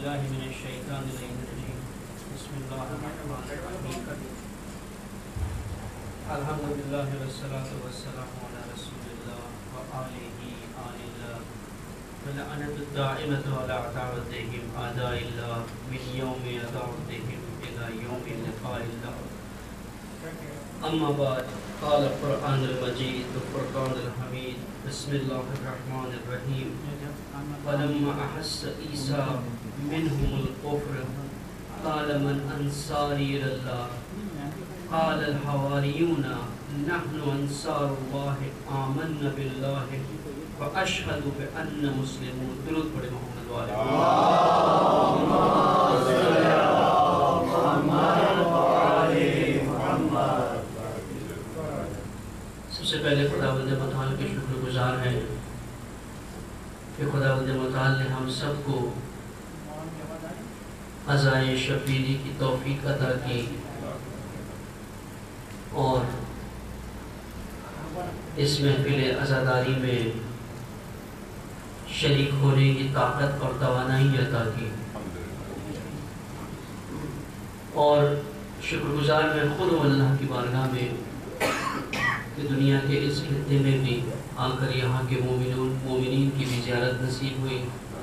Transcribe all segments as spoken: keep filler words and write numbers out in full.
بالله من الشيطان الرجيم بسم الله الرحمن الرحيم الحمد لله والصلاة والسلام على رسول الله وآله آل الله ولعنة الدائمة على عداوتهم أعداء الله من يوم عداوتهم إلى يوم لقاء الله. أما بعد قال القرآن المجيد والفرقان الحميد بسم الله الرحمن الرحيم فلما أحس عيسى منهم الكفر قال من أنصاري إلى الله قال الحواريون نحن أنصار الله آمنا بالله وأشهد بأن مسلمون. درود پڑھیں محمد والے. سب سے پہلے خداوند متعال کے شکر گزار ہیں کہ خداوند متعال نے ہم سب کو عزائے شبیری کی توفیق عطا کی اور اس محفل عزاداری میں شریک ہونے کی طاقت اور توانائی عطا کی. اور شکر گزار میں خود اللہ کی بارگاہ میں کہ دنیا کے اس خطے میں بھی آ کر یہاں کے مومنون مومنین کی بھی زیارت نصیب ہوئی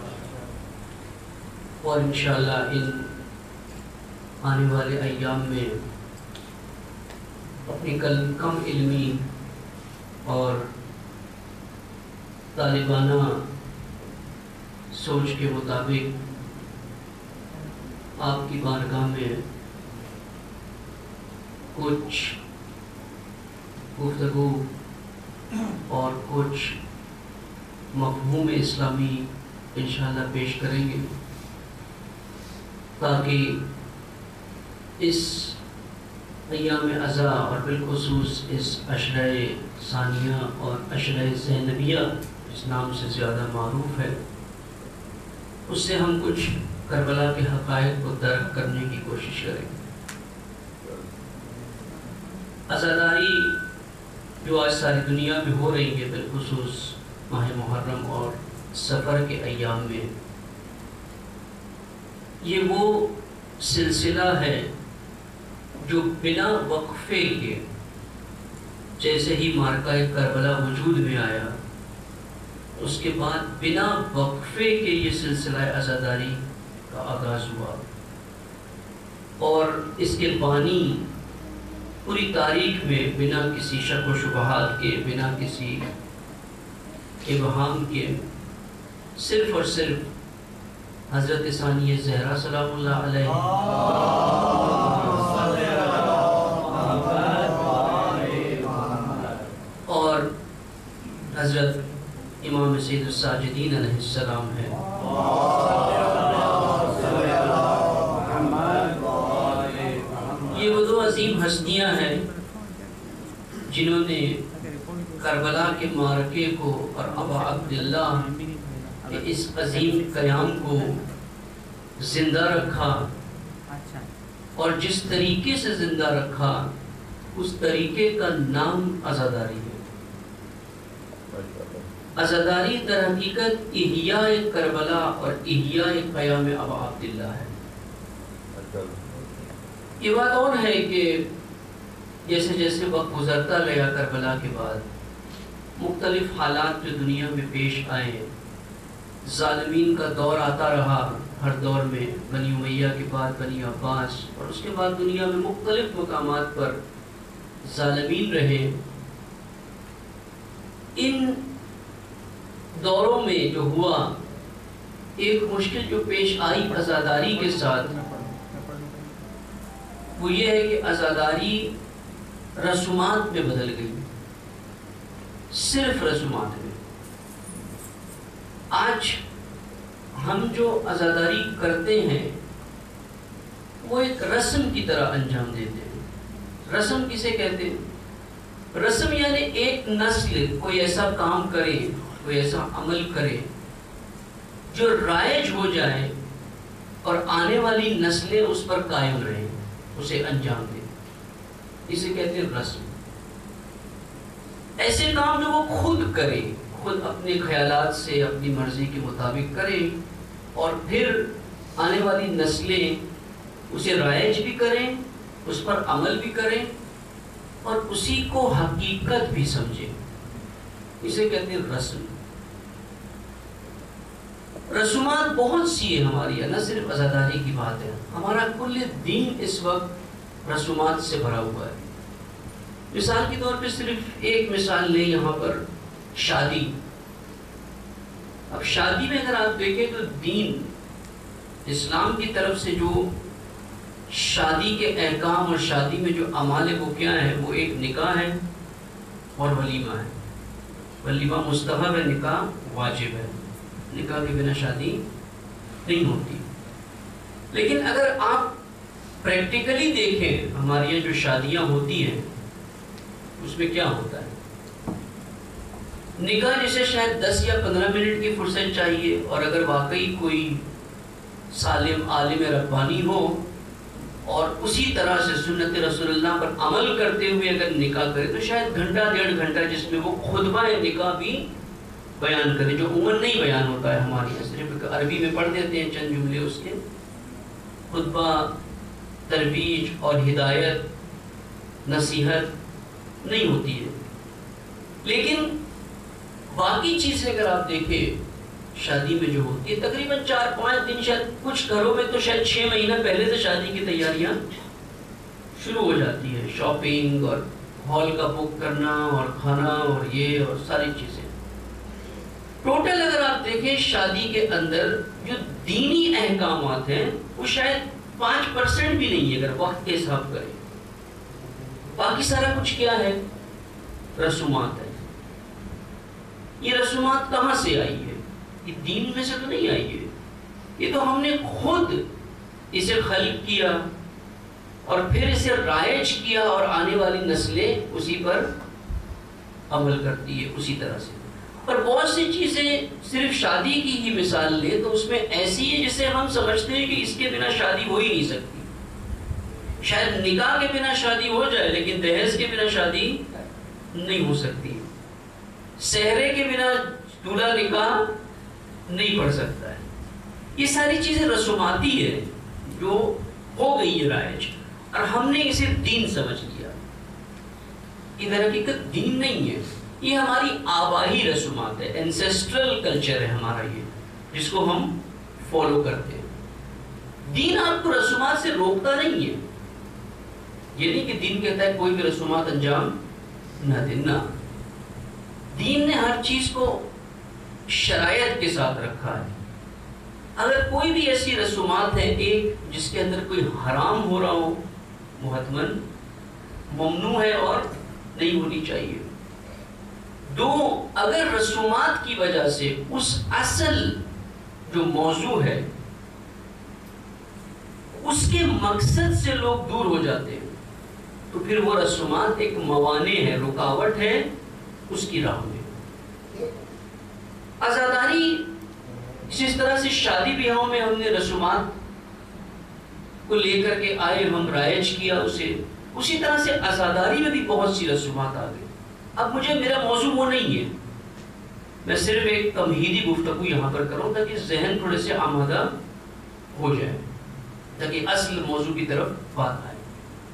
اور انشاءاللہ ان آنے والے ایام میں اپنی کم علمی اور طالبانہ سوچ کے مطابق آپ کی بارگاہ میں کچھ گفتگو اور کچھ مفہوم اسلامی انشاءاللہ پیش کریں گے تاکہ اس ایام عزا اور بالخصوص اس عشرہ ثانیہ اور عشرہ زینبیہ اس نام سے زیادہ معروف ہے اس سے ہم کچھ کربلا کے حقائق کو درک کرنے کی کوشش کریں. عزاداری جو آج ساری دنیا میں ہو رہی ہے بالخصوص ماہ محرم اور سفر کے ایام میں یہ وہ سلسلہ ہے جو بنا وقفے کے جیسے ہی مارکہ کربلا وجود میں آیا اس کے بعد بنا وقفے کے یہ سلسلہ عزاداری کا آغاز ہوا اور اس کے بانی پوری تاریخ میں بنا کسی شک و شبہات کے بنا کسی ابہام کے صرف اور صرف حضرت ثانیہ زہرا سلام اللہ علیہ اور حضرت امام سید الساجدین علیہ السلام ہے. یہ وہ دو عظیم ہستیاں ہیں جنہوں نے کربلا کے معرکے کو اور ابا عبداللہ کے اس عظیم قیام کو زندہ رکھا اور جس طریقے سے زندہ رکھا اس طریقے کا نام عزاداری ہے. عزاداری در حقیقت احیاء کربلا اور احیاء قیام ابا عبداللہ ہے. یہ بات اور ہے کہ جیسے جیسے وقت گزرتا گیا کربلا کے بعد مختلف حالات جو دنیا میں پیش آئے ظالمین کا دور آتا رہا ہر دور میں بنی امیہ کے بعد بنی عباس اور اس کے بعد دنیا میں مختلف مقامات پر ظالمین رہے. ان دوروں میں جو ہوا ایک مشکل جو پیش آئی عزاداری کے ساتھ وہ یہ ہے کہ عزاداری رسومات میں بدل گئی. صرف رسومات میں. آج ہم جو عزاداری کرتے ہیں وہ ایک رسم کی طرح انجام دیتے ہیں. رسم کسے کہتے ہیں؟ رسم یعنی ایک نسل کوئی ایسا کام کرے کوئی ایسا عمل کرے جو رائج ہو جائے اور آنے والی نسلیں اس پر قائم رہیں اسے انجام دیں. اسے کہتے ہیں رسم. ایسے کام جو وہ خود کرے خود اپنے خیالات سے اپنی مرضی کے مطابق کرے اور پھر آنے والی نسلیں اسے رائج بھی کریں، اس پر عمل بھی کریں اور اسی کو حقیقت بھی سمجھیں. اسے کہتے ہیں رسم. رسومات بہت سی ہیں ہماری، نہ صرف عزاداری کی بات ہے، ہمارا کل دین اس وقت رسومات سے بھرا ہوا ہے. مثال کے طور پہ صرف ایک مثال لیں یہاں پر، شادی. اب شادی میں اگر آپ دیکھیں تو دین اسلام کی طرف سے جو شادی کے احکام اور شادی میں جو اعمال ہے وہ کیا ہے؟ وہ ایک نکاح ہے اور ولیمہ ہے. ولیمہ مستحب ہے، نکاح واجب ہے. نکاح کے بنا شادی نہیں ہوتی. لیکن اگر آپ پریکٹیکلی دیکھیں ہمارے یہاں جو شادیاں ہوتی ہیں اس میں کیا ہوتا ہے؟ نکاح جسے شاید دس یا پندرہ منٹ کی فرصت چاہیے، اور اگر واقعی کوئی سالم عالم ربانی ہو اور اسی طرح سے سنت رسول اللہ پر عمل کرتے ہوئے اگر نکاح کرے تو شاید گھنٹہ ڈیڑھ گھنٹہ جس میں وہ خطبہ نکاح بھی بیان کرے، جو عموماً نہیں بیان ہوتا ہے ہمارے یہاں. صرف عربی میں پڑھ دیتے ہیں چند جملے اس کے. خطبہ ترویج اور ہدایت نصیحت نہیں ہوتی ہے. لیکن باقی چیزیں اگر آپ دیکھیں شادی میں جو ہوتی ہے تقریباً چار پانچ دن، شاید کچھ گھروں میں تو شاید چھ مہینہ پہلے سے شادی کی تیاریاں شروع ہو جاتی ہے. شاپنگ اور ہال کا بک کرنا اور کھانا اور یہ اور ساری چیزیں. ٹوٹل اگر آپ دیکھیں شادی کے اندر جو دینی احکامات ہیں وہ شاید پانچ پرسنٹ بھی نہیں ہے اگر وقت کے حساب کریں. باقی سارا کچھ کیا ہے؟ رسومات ہے. یہ رسومات کہاں سے آئی ہے؟ یہ دین میں سے تو نہیں آئی ہے. یہ تو ہم نے خود اسے خلق کیا اور پھر اسے رائج کیا اور آنے والی نسلیں اسی پر عمل کرتی ہے اسی طرح سے. اور بہت سی چیزیں صرف شادی کی ہی مثال لیں تو اس میں ایسی ہے جسے ہم سمجھتے ہیں کہ اس کے بنا شادی ہو ہی نہیں سکتی. شاید نکاح کے بنا شادی ہو جائے لیکن دہیز کے بنا شادی نہیں ہو سکتی. سہرے کے بنا دولہا نکاح نہیں پڑھ سکتا ہے. یہ ساری چیزیں رسوماتی ہے جو ہو گئی ہے رائج، اور ہم نے اسے دین سمجھ لیا. یہ در حقیقت دین نہیں ہے، یہ ہماری آبائی رسومات ہے، انسیسٹرل کلچر ہے ہمارا یہ، جس کو ہم فالو کرتے ہیں. دین آپ کو رسومات سے روکتا نہیں ہے. یہ نہیں کہ دین کہتا ہے کوئی بھی رسومات انجام نہ دینا. دین نے ہر چیز کو شرائط کے ساتھ رکھا ہے. اگر کوئی بھی ایسی رسومات ہیں ایک جس کے اندر کوئی حرام ہو رہا ہو، محتمن ممنوع ہے اور نہیں ہونی چاہیے. دو، اگر رسومات کی وجہ سے اس اصل جو موضوع ہے اس کے مقصد سے لوگ دور ہو جاتے ہیں تو پھر وہ رسومات ایک موانع ہے، رکاوٹ ہے اس کی راہ میں. عزاداری جس طرح سے شادی بیاہوں میں ہم نے رسومات کو لے کر کے آئے، ہم رائج کیا اسے، اسی طرح سے عزاداری میں بھی بہت سی رسومات آ گئی. اب مجھے میرا موضوع وہ نہیں ہے، میں صرف ایک تمہیدی گفتگو یہاں پر کروں تاکہ ذہن تھوڑے سے آمادہ ہو جائے، تاکہ اصل موضوع کی طرف بات آئے.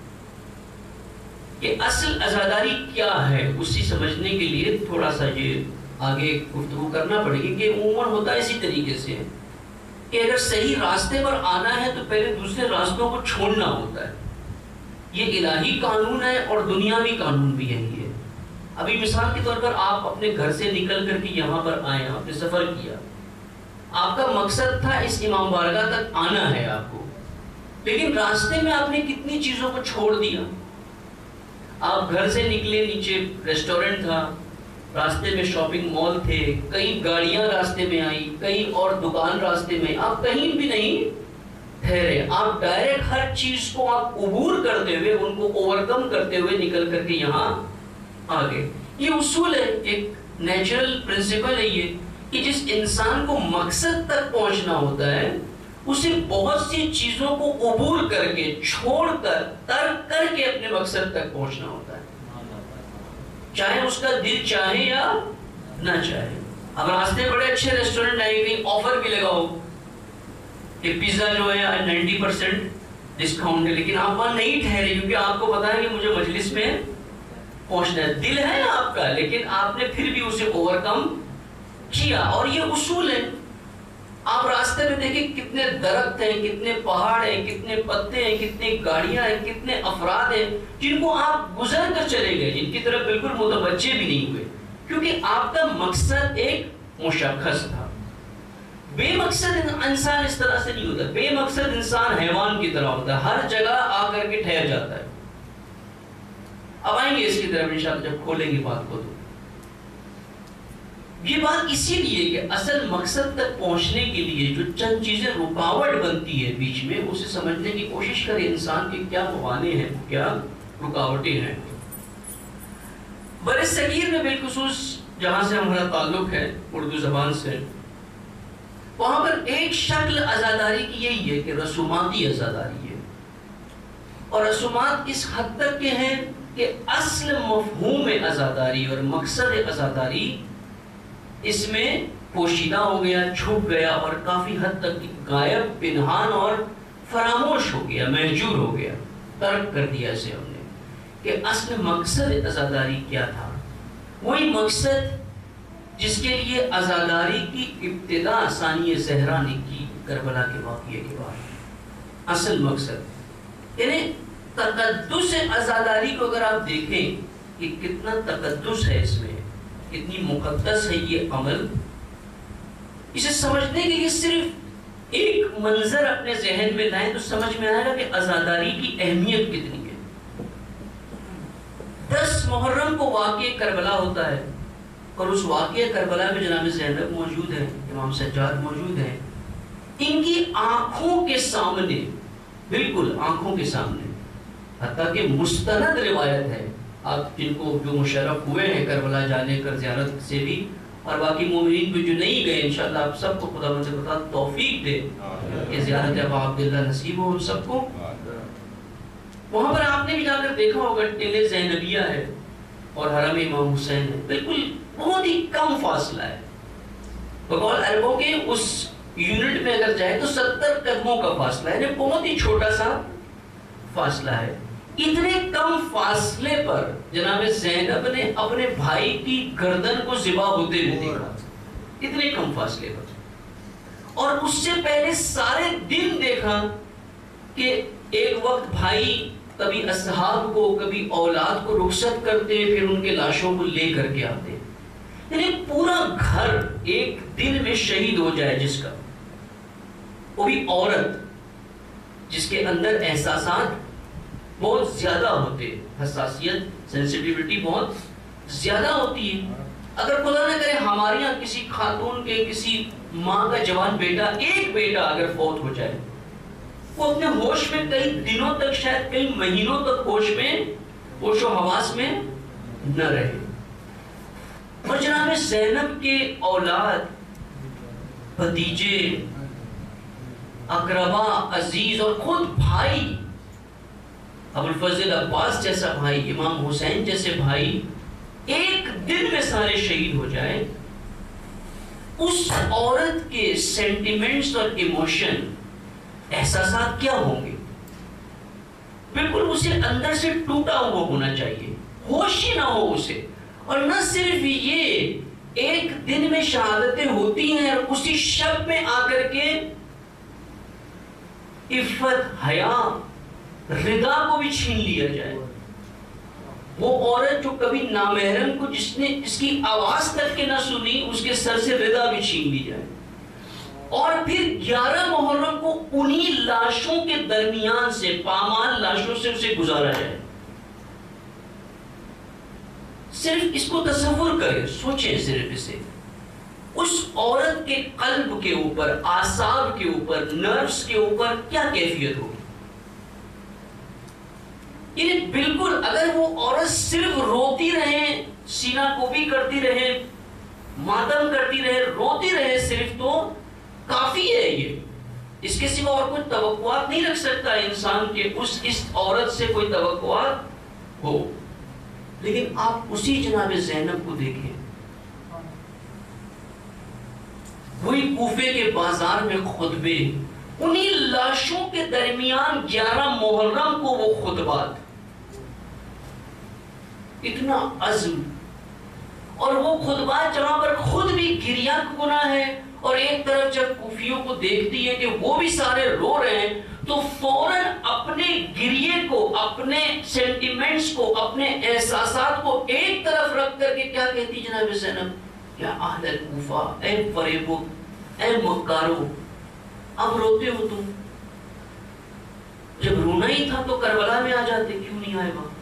کہ اصل عزاداری کیا ہے اسی سمجھنے کے لیے تھوڑا سا یہ آگے گفتگو کرنا پڑے گی. کہ عموماً ہوتا ہے اسی طریقے سے کہ اگر صحیح راستے پر آنا ہے تو پہلے دوسرے راستوں کو چھوڑنا ہوتا ہے. یہ الہی قانون ہے اور دنیاوی قانون بھی یہی ہے. ابھی مثال کے طور پر آپ اپنے گھر سے نکل کر کے یہاں پر آئے، آپ نے سفر کیا، آپ کا مقصد تھا اس امام بارگاہ تک آنا ہے آپ کو، لیکن راستے میں آپ نے کتنی چیزوں کو چھوڑ دیا. آپ گھر سے نکلے، نیچے ریسٹورنٹ تھا، راستے میں شاپنگ مال تھے، کئی گاڑیاں راستے میں آئی، کئی اور دکان راستے میں، آپ کہیں بھی نہیں ٹھہرے. آپ ڈائریکٹ ہر چیز کو آپ عبور کرتے ہوئے، ان کو اوورکم کرتے ہوئے نکل کر کے یہاں آگے. یہ اصول ہے، ایک نیچرل پرنسپل ہے یہ کہ جس انسان کو مقصد تک پہنچنا ہوتا ہے اسے بہت سی چیزوں کو عبور کر کے، چھوڑ کر، ترک کر کے اپنے مقصد تک پہنچنا ہوتا ہے، چاہے اس کا دل چاہے یا نہ چاہے. اب راستے بڑے اچھے ریسٹورنٹ آئے، کہیں آفر بھی لگاؤ، کہ پیزا جو ہے نائنٹی پرسینٹ ڈسکاؤنٹ ہے، لیکن آپ وہاں نہیں ٹھہرے کیونکہ آپ کو پتا ہے کہ مجھے مجلس میں پہنچنا ہے. دل ہے نا آپ کا، لیکن آپ نے پھر بھی اسے اوور کم کیا. اور یہ اصول ہے. آپ راستے میں دیکھیں کتنے درخت ہیں، کتنے پہاڑ ہیں، کتنے پتے ہیں، کتنی گاڑیاں ہیں، کتنے افراد ہیں جن کو آپ گزر کر چلے گئے، جن کی طرف بالکل متوجہ بھی نہیں ہوئے، کیونکہ آپ کا مقصد ایک مشخص تھا. بے مقصد انسان اس طرح سے نہیں ہوتا. بے مقصد انسان حیوان کی طرح ہوتا ہے، ہر جگہ آ کر کے ٹھہر جاتا ہے. اب آئیں گے اس کی طرف انشاءاللہ جب کھولیں گے بات کو. تو یہ بات اسی لیے کہ اصل مقصد تک پہنچنے کے لیے جو چند چیزیں رکاوٹ بنتی ہے بیچ میں، اسے سمجھنے کی کوشش کرے انسان کے کیا موانع ہیں، کیا رکاوٹیں ہیں. برصغیر میں بالخصوص جہاں سے ہمارا تعلق ہے اردو زبان سے، وہاں پر ایک شکل عزاداری کی یہی ہے کہ رسوماتی عزاداری ہے. اور رسومات اس حد تک کے ہیں کہ اصل مفہوم عزاداری اور مقصد عزاداری اس میں پوشیدہ ہو گیا، چھپ گیا اور کافی حد تک غائب، پنہان اور فراموش ہو گیا، محجور ہو گیا. ترک کر دیا اسے ہم نے کہ اصل مقصد عزاداری کیا تھا. وہی مقصد جس کے لیے عزاداری کی ابتدا ثانی زہرا نے کی کربلا کے واقعے کے بعد. اصل مقصد یعنی تقدس عزاداری کو اگر آپ دیکھیں کہ کتنا تقدس ہے اس میں، کتنی مقدس ہے یہ عمل، اسے سمجھنے کے لیے صرف ایک منظر اپنے ذہن میں لائیں تو سمجھ میں آئے گا کہ عزاداری کی اہمیت کتنی ہے. دس محرم کو واقعہ کربلا ہوتا ہے اور اس واقعہ کربلا میں جناب زینب موجود ہیں، امام سجاد موجود ہیں. ان کی آنکھوں کے سامنے، بالکل آنکھوں کے سامنے، حتیٰ کہ مستند روایت ہے، آپ جن کو جو مشرف ہوئے ہیں کربلا جانے کر زیارت سے بھی، اور باقی مومنین کو جو نہیں گئے انشاءاللہ آپ سب کو خدا سے بتا توفیق دے کہ زیارت ابا عبداللہ نصیب ہو ان سب کو. وہاں پر آپ نے بھی جا کر دیکھا ہوگا ٹل زینبیہ ہے اور حرم امام حسین ہے، بالکل بہت ہی کم فاصلہ ہے. بقول عربوں کے اس یونٹ میں اگر جائے تو ستر قدموں کا فاصلہ ہے، یعنی بہت ہی چھوٹا سا فاصلہ ہے. اتنے کم فاصلے پر جناب زینب نے اپنے بھائی کی گردن کو ذبح ہوتے ہوئے دیکھا، اتنے کم فاصلے پر. اور اس سے پہلے سارے دن دیکھا کہ ایک وقت بھائی کبھی اصحاب کو کبھی اولاد کو رخصت کرتے، پھر ان کے لاشوں کو لے کر کے آتے. یعنی پورا گھر ایک دن میں شہید ہو جائے جس کا، وہ بھی عورت جس کے اندر احساسات بہت زیادہ ہوتے، حساسیت، سینسیٹیوٹی بہت زیادہ ہوتی ہے. اگر خدا نہ کرے ہمارے یہاں کسی خاتون کے کسی ماں کا جوان بیٹا، ایک بیٹا اگر فوت ہو جائے، وہ اپنے ہوش میں کئی دنوں تک، شاید کئی مہینوں تک ہوش میں، ہوش و حواس میں نہ رہے. اور جناب زینب کے اولاد، بھتیجے، اقربا، عزیز اور خود بھائی، ابو الفضل عباس جیسا بھائی، امام حسین جیسے بھائی، ایک دن میں سارے شہید ہو جائے. اس عورت کے سینٹیمنٹس اور ایموشن، احساسات کیا ہوں گے؟ بالکل اسے اندر سے ٹوٹا ہوا ہونا چاہیے، ہوش ہی نہ ہو اسے. اور نہ صرف یہ، ایک دن میں شہادتیں ہوتی ہیں اور اسی شب میں آ کر کے عفت، حیا، رضا کو بھی چھین لیا جائے. وہ عورت جو کبھی نامحرم کو، جس نے اس کی آواز تک کے نہ سنی، اس کے سر سے رضا بھی چھین لی جائے. اور پھر گیارہ محرم کو انہی لاشوں کے درمیان سے، پامال لاشوں سے اسے گزارا جائے. صرف اس کو تصور کریں، سوچیں صرف اسے. اس عورت کے قلب کے اوپر، اعصاب کے اوپر، نروس کے اوپر کیا کیفیت ہوگی؟ یعنی بالکل اگر وہ عورت صرف روتی رہے، سینہ کوبی کرتی رہے، ماتم کرتی رہے، روتی رہے صرف، تو کافی ہے. یہ اس کے سوا اور کوئی توقعات نہیں رکھ سکتا انسان کے اس اس عورت سے کوئی توقعات ہو. لیکن آپ اسی جناب زینب کو دیکھیں، وہی کوفے کے بازار میں خطبے، انہی لاشوں کے درمیان گیارہ محرم کو وہ خطبات، اتنا عزم، اور وہ خطبات جہاں پر خود بھی گریہ کا گناہ ہے، اور ایک طرف جب کوفیوں کو دیکھتی ہے کہ وہ بھی سارے رو رہے ہیں تو فوراً اپنے گریے کو، اپنے سینٹیمنٹس کو، اپنے احساسات کو ایک طرف رکھ کر کے کیا کہتی جناب زینب؟ یا اہل الکوفہ، اے فریبو، اے مکارو، اب روتے ہو تم؟ جب رونا ہی تھا تو کربلا میں آ جاتے، کیوں نہیں آئے وہاں؟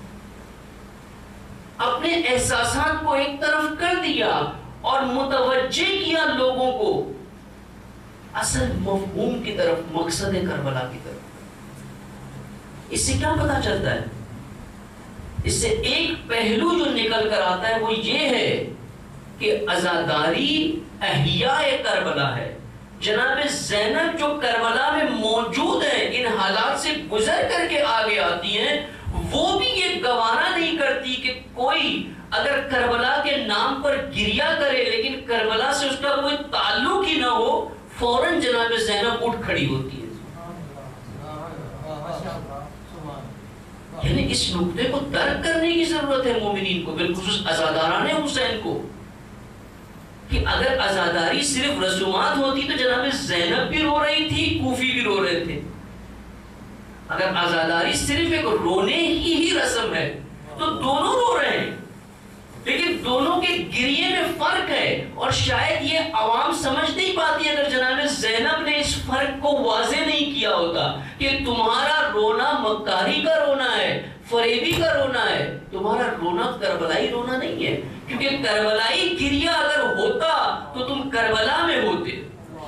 اپنے احساسات کو ایک طرف کر دیا اور متوجہ کیا لوگوں کو اصل مفہوم کی طرف، مقصد کربلا کی طرف۔ اس سے کیا پتا چلتا ہے؟ اس سے ایک پہلو جو نکل کر آتا ہے وہ یہ ہے کہ عزاداری احیاء کربلا ہے۔ جناب زینب جو کربلا میں موجود ہیں، ان حالات سے گزر کر کے آگے آتی ہیں، وہ بھی یہ گوارا نہیں کرتی کہ کوئی اگر کربلا کے نام پر گریہ کرے لیکن کربلا سے اس کا کوئی تعلق ہی نہ ہو، فوراً جناب زینب اٹھ کھڑی ہوتی ہے۔ یعنی اس نقطے کو درک کرنے کی ضرورت ہے مومنین کو، بالخصوص عزاداران حسین کو، کہ اگر عزاداری صرف رسومات ہوتی تو جناب زینب بھی رو رہی تھی، کوفی بھی رو رہے تھے۔ اگر عزاداری صرف ایک رونے کی ہی رسم ہے تو دونوں رو رہے ہیں، لیکن دونوں کے گریے میں فرق ہے، اور شاید یہ عوام سمجھ نہیں پاتی اگر جناب زینب نے اس فرق کو واضح نہیں کیا ہوتا کہ تمہارا رونا مکاری کا رونا ہے، فریبی کا رونا ہے، تمہارا رونا کربلائی رونا نہیں ہے، کیونکہ کربلائی گریہ اگر ہوتا تو تم کربلا میں ہوتے۔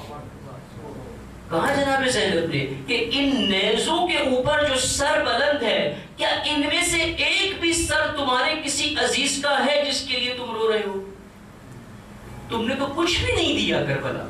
کہا جناب زینب نے کہ ان نیزوں کے اوپر جو سر بلند ہے، کیا ان میں سے ایک بھی سر تمہارے کسی عزیز کا ہے جس کے لیے تم رو رہے ہو؟ تم نے تو کچھ بھی نہیں دیا کربلا۔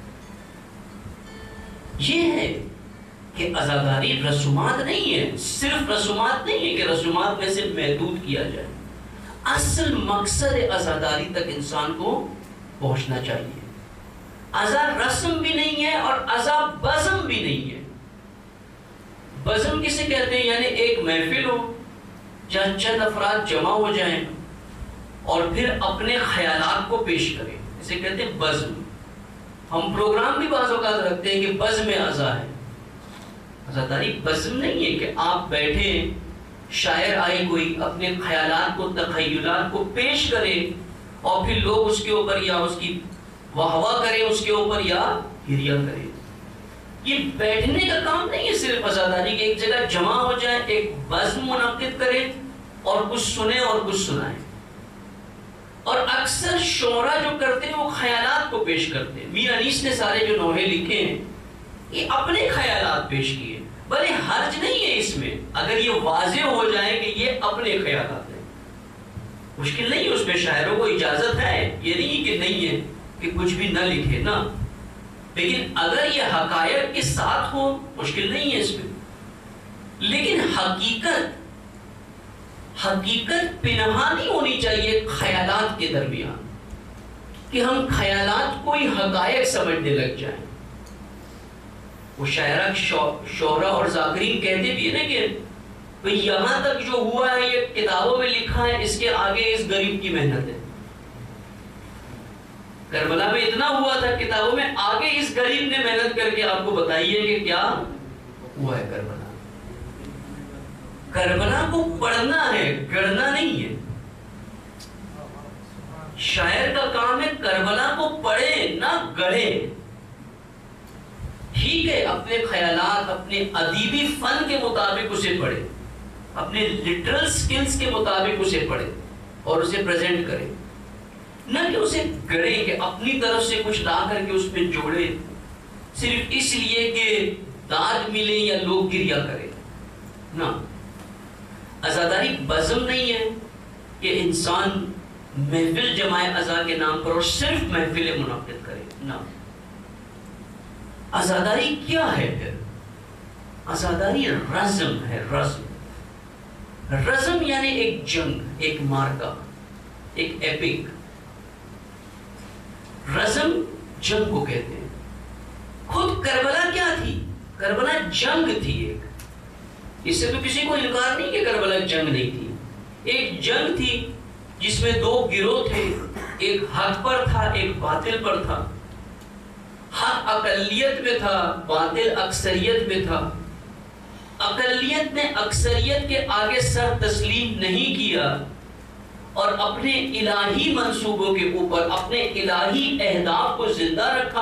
یہ ہے کہ عزاداری رسومات نہیں ہے، صرف رسومات نہیں ہے کہ رسومات میں سے محدود کیا جائے، اصل مقصد عزاداری تک انسان کو پہنچنا چاہیے۔ عزا رسم بھی نہیں ہے اور عزا بزم بھی نہیں ہے۔ بزم کسے کہتے ہیں؟ یعنی ایک محفل ہو جہاں چند افراد جمع ہو جائیں اور پھر اپنے خیالات کو پیش کریں، اسے کہتے ہیں بزم۔ ہم پروگرام بھی بعض اوقات رکھتے ہیں کہ بزم عزا ہے۔ عزاداری بزم نہیں ہے کہ آپ بیٹھے، شاعر آئے کوئی اپنے خیالات کو، تخیلات کو پیش کرے اور پھر لوگ اس کے اوپر یا اس کی واہ واہ کریں اس کے اوپر یا گریہ کریں۔ یہ بیٹھنے کا کام نہیں ہے صرف عزاداری کے، ایک جگہ جمع ہو جائیں، ایک بزم منعقد کریں اور کچھ سنیں اور کچھ سنائیں۔ اور اکثر شعرا جو کرتے ہیں وہ خیالات کو پیش کرتے ہیں۔ میر انیس نے سارے جو نوحے لکھے ہیں یہ اپنے خیالات پیش کیے، بلے حرج نہیں ہے اس میں اگر یہ واضح ہو جائے کہ یہ اپنے خیالات ہیں۔ مشکل نہیں ہے، اس میں شاعروں کو اجازت ہے، یہ نہیں کہ نہیں ہے کہ کچھ بھی نہ لکھے نا، لیکن اگر یہ حقائق کے ساتھ ہو مشکل نہیں ہے اس میں۔ لیکن حقیقت حقیقت پنہا نہیں ہونی چاہیے خیالات کے درمیان، کہ ہم خیالات کو ہی حقائق سمجھنے لگ جائیں۔ وہ شاعرہ شعرا اور ذاکرین کہتے بھی ہے نا کہ بھئی یہاں تک جو ہوا ہے یہ کتابوں میں لکھا ہے، اس کے آگے اس غریب کی محنت ہے۔ کربلا میں اتنا ہوا تھا کتابوں میں، آگے اس غریب نے محنت کر کے آپ کو بتائیے کہ کیا ہوا ہے کربلا۔ کربلا کو پڑھنا ہے، گڑھنا نہیں ہے۔ شاعر کا کام ہے کربلا کو پڑھے نہ گڑھے۔ ٹھیک ہے اپنے خیالات، اپنے ادیبی فن کے مطابق اسے پڑھے، اپنے لٹرل سکلز کے مطابق اسے پڑھے اور اسے پریزنٹ کرے، نہ کہ اسے گڑے کہ اپنی طرف سے کچھ لا کر کے اس میں جوڑے صرف اس لیے کہ داد ملے یا لوگ گریہ کرے۔ نہ، عزاداری بزم نہیں ہے کہ انسان محفل جمائے عزا کے نام پر اور صرف محفل منعقد کرے۔ نہ، عزاداری کیا ہے پھر؟ عزاداری رزم ہے، رزم۔ رزم یعنی ایک جنگ، ایک مارکا، ایک ایپک۔ رزم جنگ کو کہتے ہیں۔ خود کربلا کیا تھی؟ کربلا جنگ تھی ایک، اس سے تو کسی کو انکار نہیں کہ کربلا جنگ نہیں تھی. ایک جنگ تھی جس میں دو گروہ تھے، ایک حق پر تھا ایک باطل پر تھا. حق اقلیت میں تھا، باطل اکثریت میں تھا. اقلیت نے اکثریت کے آگے سر تسلیم نہیں کیا اور اپنے الہی منصوبوں کے اوپر اپنے الہی اہداف کو زندہ رکھا،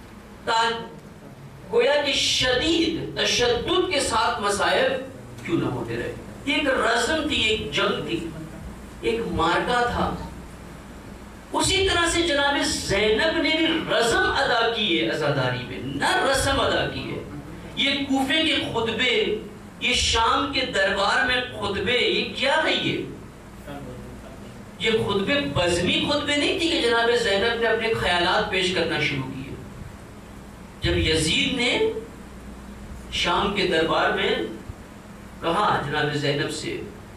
تاکہ گویا کہ شدید تشدد کے ساتھ مصائب کیوں نہ ہوتے رہے. یہ ایک رزم تھی، ایک جنگ تھی، ایک مارکا تھا. اسی طرح سے جناب زینب نے بھی رزم ادا کی ہے عزاداری میں، نہ رسم ادا کی ہے. یہ کوفے کے خطبے، یہ شام کے دربار میں خطبے، یہ کیا ہے؟ یہ یہ خطبے بزمی خطبے نہیں تھی کہ جناب زینب نے اپنے خیالات پیش کرنا شروع کیے. جب یزید نے شام کے دربار میں کہا جناب زینب سے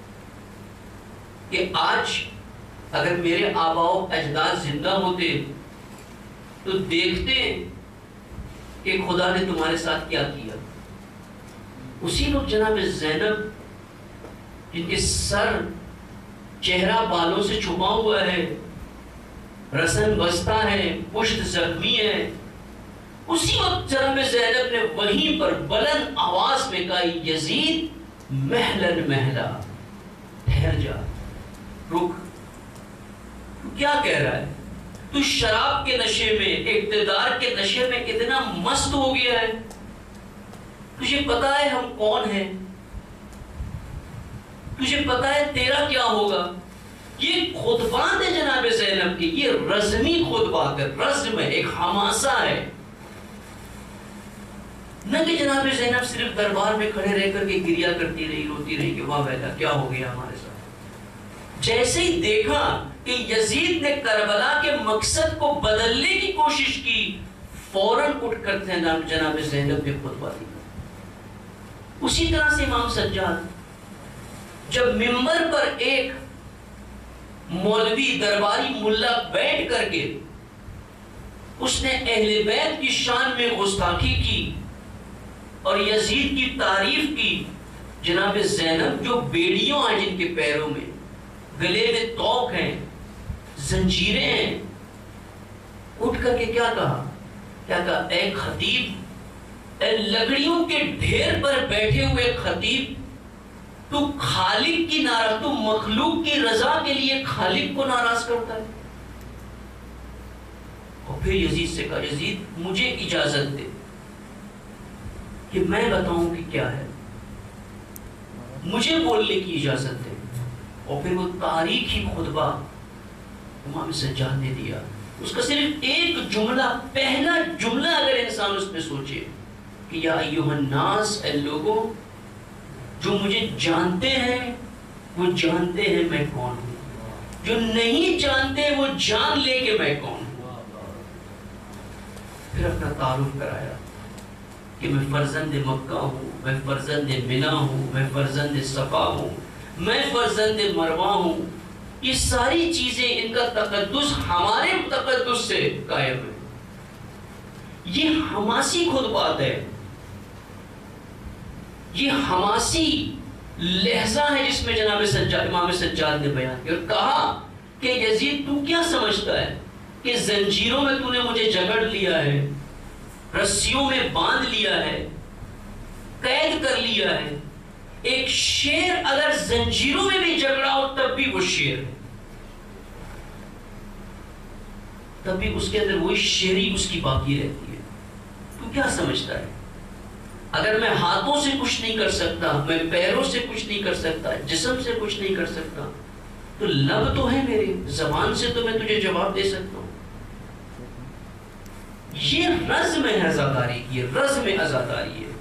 کہ آج اگر میرے آبا و اجداد زندہ ہوتے تو دیکھتے کہ خدا نے تمہارے ساتھ کیا کیا. اسی وقت جناب زینب جن کے سر چہرہ بالوں سے چھپا ہوا ہے، رسن بستہ ہے، پشت زخمی ہے، اسی وقت جناب زینب نے وہیں پر بلند آواز میں کہا یزید محلن محلا، ٹھہر جا، رک. تو کیا کہہ رہا ہے؟ تو شراب کے نشے میں، اقتدار کے نشے میں اتنا مست ہو گیا ہے. تجھے پتا ہے ہم کون ہیں؟ تجھے پتا ہے تیرا کیا ہوگا؟ یہ خطبات ہے جناب زینب کی، یہ رزمی خطبات ہے، رزم ہے، ایک حماسہ ہے. نہ کہ جناب زینب صرف دربار میں کھڑے رہ کر کے گریا کرتی رہی، روتی رہی کہ واہ بیٹا کیا ہو گیا ہمارے ساتھ. جیسے ہی دیکھا کہ یزید نے کربلا کے مقصد کو بدلنے کی کوشش کی، فوراً اٹھ کر جناب زینب نے خطبہ دیا. اسی طرح سے امام سجاد جب منبر پر ایک مولوی درباری ملا بیٹھ کر کے اس نے اہل بیت کی شان میں گستاخی کی اور یزید کی تعریف کی، جناب زینب جو بیڑیوں ہیں جن کے پیروں میں، گلے میں توق ہیں، زنجیریں ہیں، اٹھ کر کے کیا کہا؟ کیا کہا؟ اے خطیب، اے لکڑیوں کے ڈھیر پر بیٹھے ہوئے خطیب، تو خالق کی ناراض، تو مخلوق کی رضا کے لیے خالق کو ناراض کرتا ہے. اور پھر یزید سے کہا یزید مجھے اجازت دے کہ میں بتاؤں کہ کیا ہے، مجھے بولنے کی اجازت دے. اور پھر وہ تاریخی خطبہ امام سجاد نے دیا. اس کا صرف ایک جملہ، پہلا جملہ اگر انسان اس میں سوچے کہ یا ایھا الناس، اے لوگوں، جو مجھے جانتے ہیں وہ جانتے ہیں میں کون ہوں، جو نہیں جانتے وہ جان لے کہ میں کون ہوں. پھر اپنا تعارف کرایا کہ میں فرزند مکہ ہوں، میں فرزند منی ہوں، میں فرزند صفا ہوں، میں فرزند مروہ ہوں. یہ ساری چیزیں، ان کا تقدس ہمارے تقدس سے قائم ہے. یہ حماسی خطبات ہے، یہ حماسی لہجہ ہے جس میں جناب سجاد امام سجاد نے بیان کیا اور کہا کہ یزید تو کیا سمجھتا ہے کہ زنجیروں میں تو نے مجھے جگڑ لیا ہے، رسیوں میں باندھ لیا ہے، قید کر لیا ہے. ایک شیر اگر زنجیروں میں بھی جگڑا ہو تب بھی وہ شیر ہے، تب بھی اس کے اندر وہی شیری اس کی باقی رہتی ہے. تو کیا سمجھتا ہے؟ اگر میں ہاتھوں سے کچھ نہیں کر سکتا، میں پیروں سے کچھ نہیں کر سکتا، جسم سے کچھ نہیں کر سکتا، تو لب تو ہے میرے، زبان سے تو میں تجھے جواب دے سکتا ہوں. یہ رزم ہے عزاداری کی، رزم عزاداری ہے.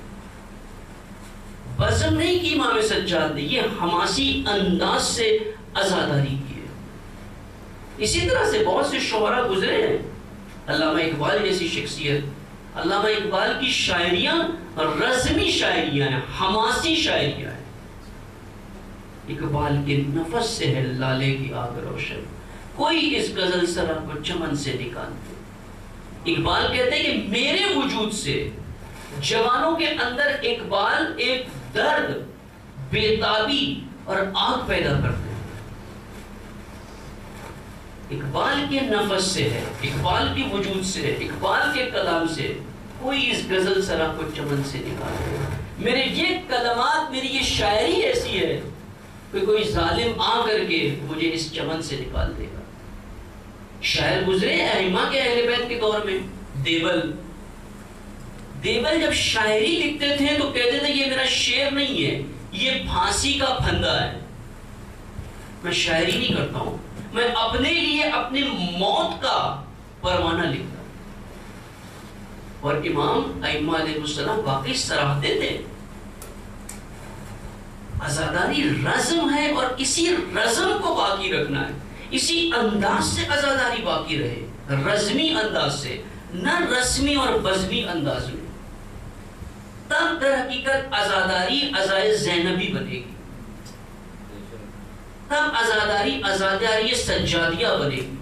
بزم نہیں کی امام سجاد نے، یہ حماسی انداز سے عزاداری کی ہے. اسی طرح سے بہت سے شعراء گزرے ہیں. علامہ اقبال جیسی شخصیت، علامہ اقبال کی شاعریاں رزمی شاعریاں ہیں، حماسی شاعریاں ہیں. اقبال کے نفس سے ہے لالے کی آگ روشن، کوئی اس غزل سرا کو چمن سے نکال دے. اقبال کہتے ہیں کہ میرے وجود سے جوانوں کے اندر اقبال ایک درد، بےتابی اور آگ پیدا کرتے ہیں. اقبال کے نفس سے ہے، اقبال کے وجود سے ہے، اقبال کے کلام سے کوئی اس غزل سرا کو چمن سے نکالے. میرے یہ کلمات، میری یہ شاعری ایسی ہے کہ کوئی ظالم آ کر کے مجھے اس چمن سے نکال دے گا. شاعر گزرے ائمہ کے اہل بیت کے دور میں، دیبل دیبل جب شاعری لکھتے تھے تو کہتے تھے یہ میرا شعر نہیں ہے، یہ پھانسی کا پھندا ہے. میں شاعری نہیں کرتا ہوں، میں اپنے لیے اپنی موت کا پروانہ لکھتا ہوں. اور امام ائمہ علیہ السلام واقعی سراہتے تھے. عزاداری رزم ہے اور اسی رزم کو باقی رکھنا ہے، اسی انداز سے عزاداری باقی رہے، رزمی انداز سے، نہ رسمی اور بزمی انداز میں. تب در حقیقت عزاداری عزائے زینبی بنے گی، تب عزاداری عزاداری سجادیہ بنے گی.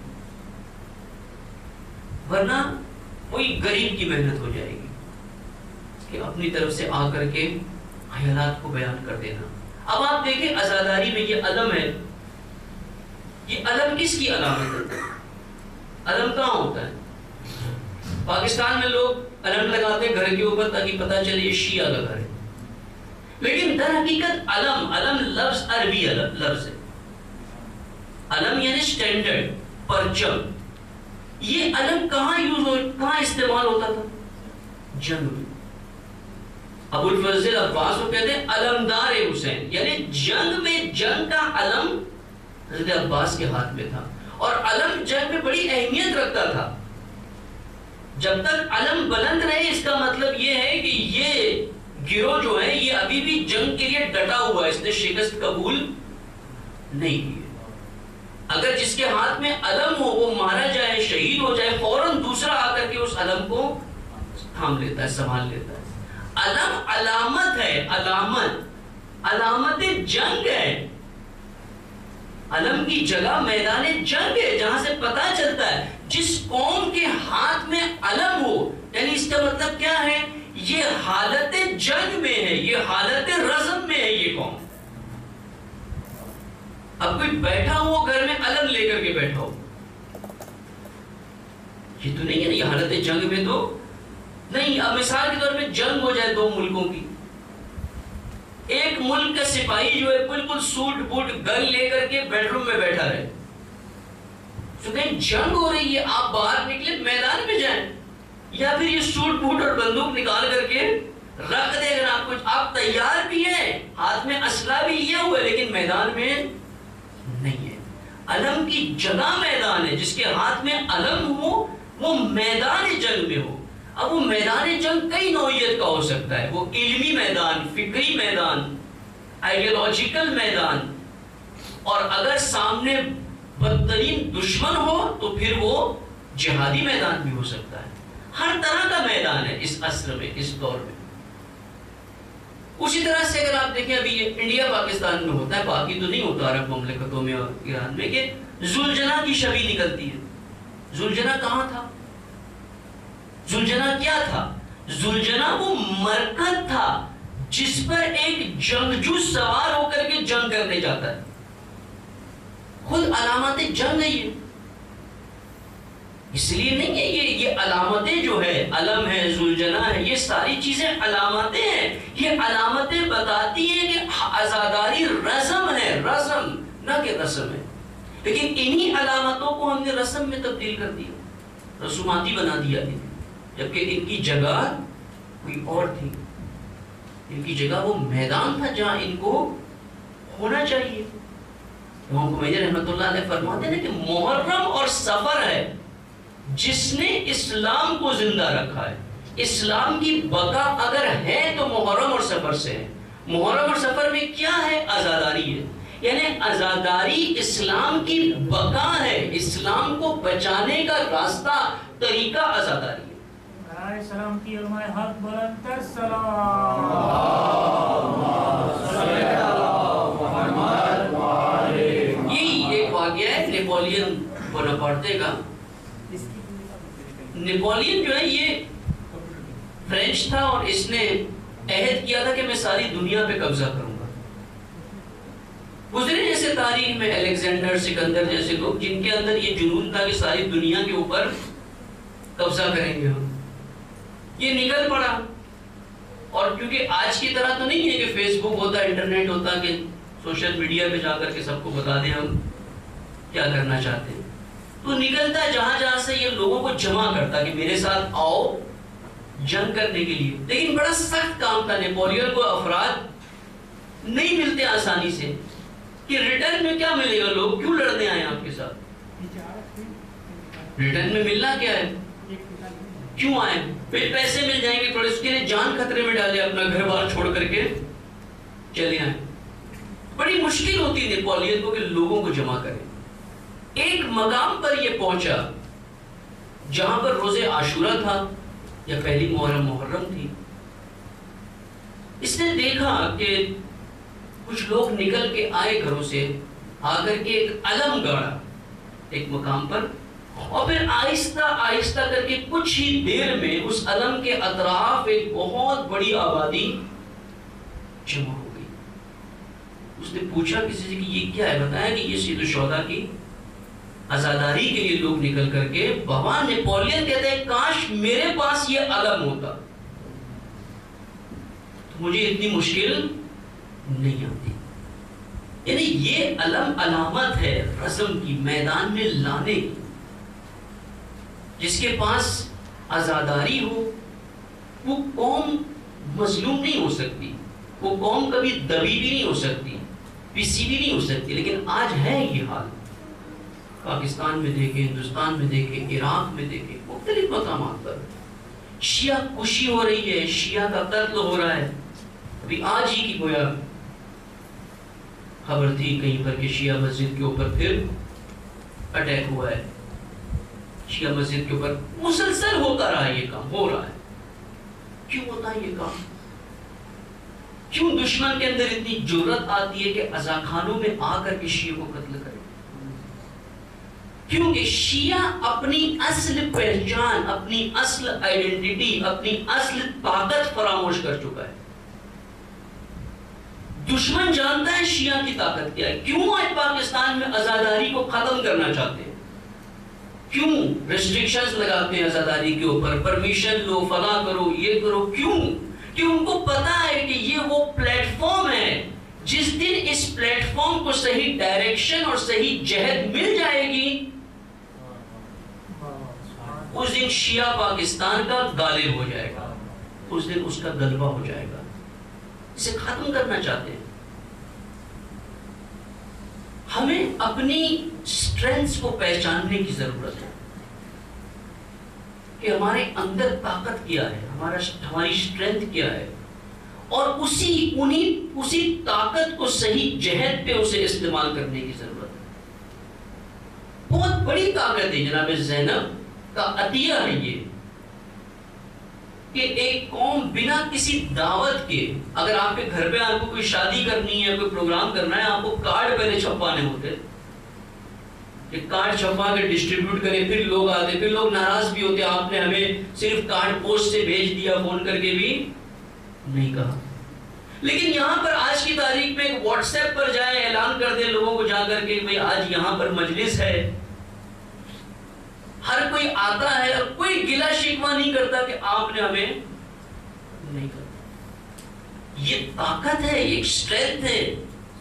ورنہ کوئی غریب کی محنت ہو جائے گی کہ اپنی طرف سے آ کر کے خیالات کو بیان کر دینا. اب آپ دیکھیں عزاداری میں یہ علم ہے، یہ علم کس کی علامت ہے؟ علم کہاں ہوتا ہے؟ پاکستان میں لوگ علم لگاتے ہیں گھر کے اوپر تاکہ پتہ چلے یہ شیعہ کا گھر ہے. لیکن در حقیقت علم علم لفظ عربی لفظ ہے. علم یعنی سٹینڈرڈ، پرچم. یہ علم کہاں یوز ہو کہاں استعمال ہوتا تھا؟ جنگ میں. ابو الفضل عباس کو کہتے ہیں علمدار حسین، یعنی جنگ میں جنگ کا علم حضرت عباس کے ہاتھ میں تھا. اور علم جنگ میں بڑی اہمیت رکھتا تھا. جب تک علم بلند رہے اس کا مطلب یہ ہے کہ یہ گروہ جو ہے یہ ابھی بھی جنگ کے لیے ڈٹا ہوا ہے، اس نے شکست قبول نہیں کی. اگر جس کے ہاتھ میں علم ہو وہ مارا جائے، شہید ہو جائے، فوراً دوسرا آ کر کے اس علم کو تھام لیتا ہے، سنبھال لیتا ہے. علم علامت ہے، علامت علامت جنگ ہے. علم کی جگہ میدان جنگ ہے جہاں سے پتہ چلتا ہے جس قوم کے ہاتھ میں علم ہو، یعنی اس کا مطلب کیا ہے؟ یہ حالت جنگ میں ہے، یہ حالت رزم میں ہے یہ قوم. اب کوئی بیٹھا ہو گھر میں علم لے کر کے بیٹھا ہو، یہ تو نہیں ہے نا، یہ حالت جنگ میں تو نہیں. اب مثال کے طور پہ جنگ ہو جائے دو ملکوں کی، ایک ملک کا سپاہی جو ہے بالکل سوٹ بوٹ گن لے کر کے بیڈ روم میں بیٹھا رہے، تو کہیں جنگ ہو رہی ہے آپ باہر نکلے میدان میں جائیں، یا پھر یہ سوٹ بوٹ اور بندوق نکال کر کے رکھ دے. اگر آپ کچھ آپ تیار بھی ہیں، ہاتھ میں اسلحہ بھی لیا ہوا ہے، لیکن میدان میں نہیں ہے. علم کی جگہ میدان ہے، جس کے ہاتھ میں علم ہو وہ میدان جنگ میں ہو. اب وہ میدان جنگ کئی نوعیت کا ہو سکتا ہے، وہ علمی میدان، فکری میدان، آئیڈیالوجیکل میدان، اور اگر سامنے بدترین دشمن ہو تو پھر وہ جہادی میدان بھی ہو سکتا ہے. ہر طرح کا میدان ہے اس عصر میں، اس دور میں. اسی طرح سے اگر آپ دیکھیں ابھی یہ انڈیا پاکستان میں ہوتا ہے، باقی تو نہیں ہوتا عرب مملکتوں میں اور ایران میں، کہ زلجنا کی شبیہ نکلتی ہے. زلجنا کہاں تھا؟ زلجنا کیا تھا؟ زلجنا وہ مرکز تھا جس پر ایک جنگجو سوار ہو کر کے جنگ کرنے جاتا ہے. خود علامات جنگ ہے یہ، اس لیے نہیں ہے یہ یہ علامتیں جو ہے، علم ہے، زلجنا ہے، یہ ساری چیزیں علامتیں ہیں. یہ علامتیں بتاتی ہیں کہ عزاداری رسم ہے، رسم نہ کہ رسم ہے. لیکن انہی علامتوں کو ہم نے رسم میں تبدیل کر دیا، رسوماتی بنا دیا ہے، جبکہ ان کی جگہ کوئی اور تھی. ان کی جگہ وہ میدان تھا جہاں ان کو ہونا چاہیے. امام خمینی رحمۃ اللہ علیہ فرماتے ہیں کہ محرم اور سفر ہے جس نے اسلام کو زندہ رکھا ہے. اسلام کی بقا اگر ہے تو محرم اور سفر سے ہے. محرم اور سفر میں کیا ہے؟ عزاداری ہے. یعنی عزاداری اسلام کی بقا ہے، اسلام کو بچانے کا راستہ، طریقہ عزاداری ہے. سلام کی علماء حق بلند تر سلام. یہی ایک واقعہ ہے نیپولین بوناپارٹے کا. نیپولین جو ہے یہ فرینچ تھا اور اس نے عہد کیا تھا کہ میں ساری دنیا پہ قبضہ کروں گا. گزرے جیسے تاریخ میں الیگزینڈر، سکندر جیسے لوگ جن کے اندر یہ جنون تھا کہ ساری دنیا کے اوپر قبضہ کریں گے ہم، یہ نکل پڑا. اور کیونکہ آج کی طرح تو نہیں ہے کہ فیس بک ہوتا، انٹرنیٹ ہوتا کہ سوشل میڈیا پہ جا کر کے سب کو بتا دیں ہم کیا کرنا چاہتے ہیں، تو نکلتا جہاں جہاں سے یہ لوگوں کو جمع کرتا کہ میرے ساتھ آؤ جنگ کرنے کے لیے. لیکن بڑا سخت کام تھا. نیپولین کو افراد نہیں ملتے آسانی سے کہ ریٹرن میں کیا ملے گا، لوگ کیوں لڑنے آئے آپ کے ساتھ، ریٹرن میں ملنا کیا ہے، کیوں آئے، پھر پیسے مل جائیں گے تھوڑے، اس کے لیے جان خطرے میں ڈالے، اپنا گھر بار چھوڑ کر کے چلے آئے. بڑی مشکل ہوتی نیپولین کو کہ لوگوں کو جمع کرے. ایک مقام پر یہ پہنچا جہاں پر روز عاشورہ تھا یا پہلی محرم محرم تھی. اس نے دیکھا کہ کچھ لوگ نکل کے آئے گھروں سے، آ کر کے ایک علم گاڑا ایک مقام پر، اور پھر آہستہ آہستہ کر کے کچھ ہی دیر میں اس علم کے اطراف ایک بہت بڑی آبادی جمع ہو گئی. اس نے پوچھا کسی سے کہ یہ کیا ہے، بتایا کہ یہ سید الشہداء کی آزاداری کے لیے لوگ نکل کر کے. بابا نیپولین کہتے ہیں کاش میرے پاس یہ علم ہوتا تو مجھے اتنی مشکل نہیں آتی. یعنی یہ علم علامت ہے رزم کی، میدان میں لانے کی. جس کے پاس آزاداری ہو وہ قوم مظلوم نہیں ہو سکتی، وہ قوم کبھی دبی بھی نہیں ہو سکتی، پسی بھی نہیں ہو سکتی. لیکن آج ہے یہ حال. پاکستان میں دیکھیں، ہندوستان میں دیکھیں، عراق میں دیکھیں، مختلف مقامات پر شیعہ کشی ہو رہی ہے، شیعہ کا قتل ہو رہا ہے. ابھی آج ہی کی گویا خبر تھی کہیں پر کہ شیعہ مسجد کے اوپر پھر اٹیک ہوا ہے. شیعہ مسجد کے اوپر مسلسل ہوتا رہا ہے، یہ کام ہو رہا ہے. کیوں ہوتا ہے یہ کام؟ کیوں دشمن کے اندر اتنی جرأت آتی ہے کہ عزاخانوں میں آ کر کے شیعہ کو قتل کرے؟ کیونکہ شیعہ اپنی اصل پہچان، اپنی اصل آئیڈینٹی، اپنی اصل طاقت فراموش کر چکا ہے. دشمن جانتا ہے شیعہ کی طاقت کیا ہے. کیوں آج پاکستان میں آزاداری کو ختم کرنا چاہتے ہیں؟ کیوں ریسٹرکشنز لگاتے ہیں آزاداری کے اوپر، پرمیشن لو، فلاں کرو، یہ کرو؟ کیوں؟ کہ ان کو پتا ہے کہ یہ وہ پلیٹ فارم ہے جس دن اس پلیٹ فارم کو صحیح ڈائریکشن اور صحیح جہد مل جائے گی، اس دن شیعہ پاکستان کا غالب ہو جائے گا، اس دن اس کا غلبہ ہو جائے گا. اسے ختم کرنا چاہتے ہیں. ہمیں اپنی اسٹرینتھ کو پہچاننے کی ضرورت ہے کہ ہمارے اندر طاقت کیا ہے، ہمارا ہماری اسٹرینتھ کیا ہے، اور اسی انہیں اسی طاقت کو صحیح جہد پہ اسے استعمال کرنے کی ضرورت ہے. بہت بڑی طاقت ہے جناب زینب کا عطیہ ہے یہ کہ ایک قوم بنا کسی دعوت کے، اگر آپ کے گھر پہ آپ کو کوئی شادی کرنی ہے، کوئی پروگرام کرنا ہے، آپ کو کارڈ پہلے چھپوانے ہوتے، کہ کارڈ چھپا کے ڈسٹریبیوٹ کرے، پھر لوگ آتے، پھر لوگ ناراض بھی ہوتے، آپ نے ہمیں صرف کارڈ پوسٹ سے بھیج دیا، فون کر کے بھی نہیں کہا. لیکن یہاں پر آج کی تاریخ میں واٹس ایپ پر جائیں، اعلان کر دیں لوگوں کو جا کر کے بھئی آج یہاں پر مجلس ہے، ہر کوئی آتا ہے اور کوئی گلہ شکوہ نہیں کرتا کہ آپ نے ہمیں نہیں کرتا. یہ طاقت ہے، ایک اسٹرینتھ ہے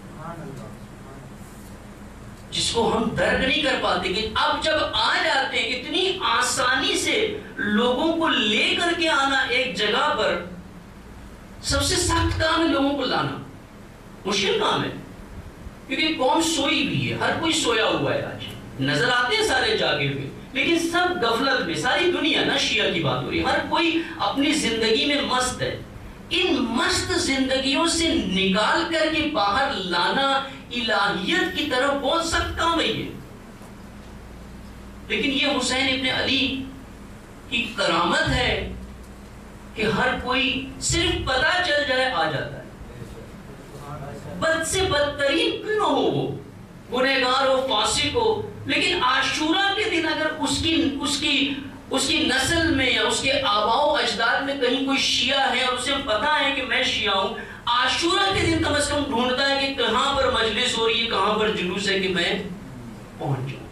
جس کو ہم درک نہیں کر پاتے. کہ اب جب آ جاتے ہیں اتنی آسانی سے لوگوں کو لے کر کے آنا ایک جگہ پر، سب سے سخت کام ہے لوگوں کو لانا، مشکل کام ہے. کیونکہ قوم سوئی بھی ہے، ہر کوئی سویا ہوا ہے. آج نظر آتے ہیں سارے جاگے ہوئے، لیکن سب غفلت میں. ساری دنیا نا شیعہ کی بات ہو رہی ہے، ہر کوئی اپنی زندگی میں مست ہے. ان مست زندگیوں سے نکال کر کے باہر لانا الہیت کی طرف بہت سخت کام ہے یہ. لیکن یہ حسین ابن علی کی کرامت ہے کہ ہر کوئی صرف پتہ چل جائے آ جاتا ہے. بد سے بدترین کیوں ہو، وہ گنہگار ہو، فاسق ہو، لیکن عاشورہ کے دن اگر اس کی اس کی اس کی نسل میں یا اس کے آباء و اجداد میں کہیں کوئی شیعہ ہے اور اسے پتا ہے کہ میں شیعہ ہوں، عاشورہ کے دن کم از کم ڈھونڈتا ہے کہ کہاں پر مجلس ہو رہی ہے، کہاں پر جلوس ہے کہ میں پہنچ جاؤں۔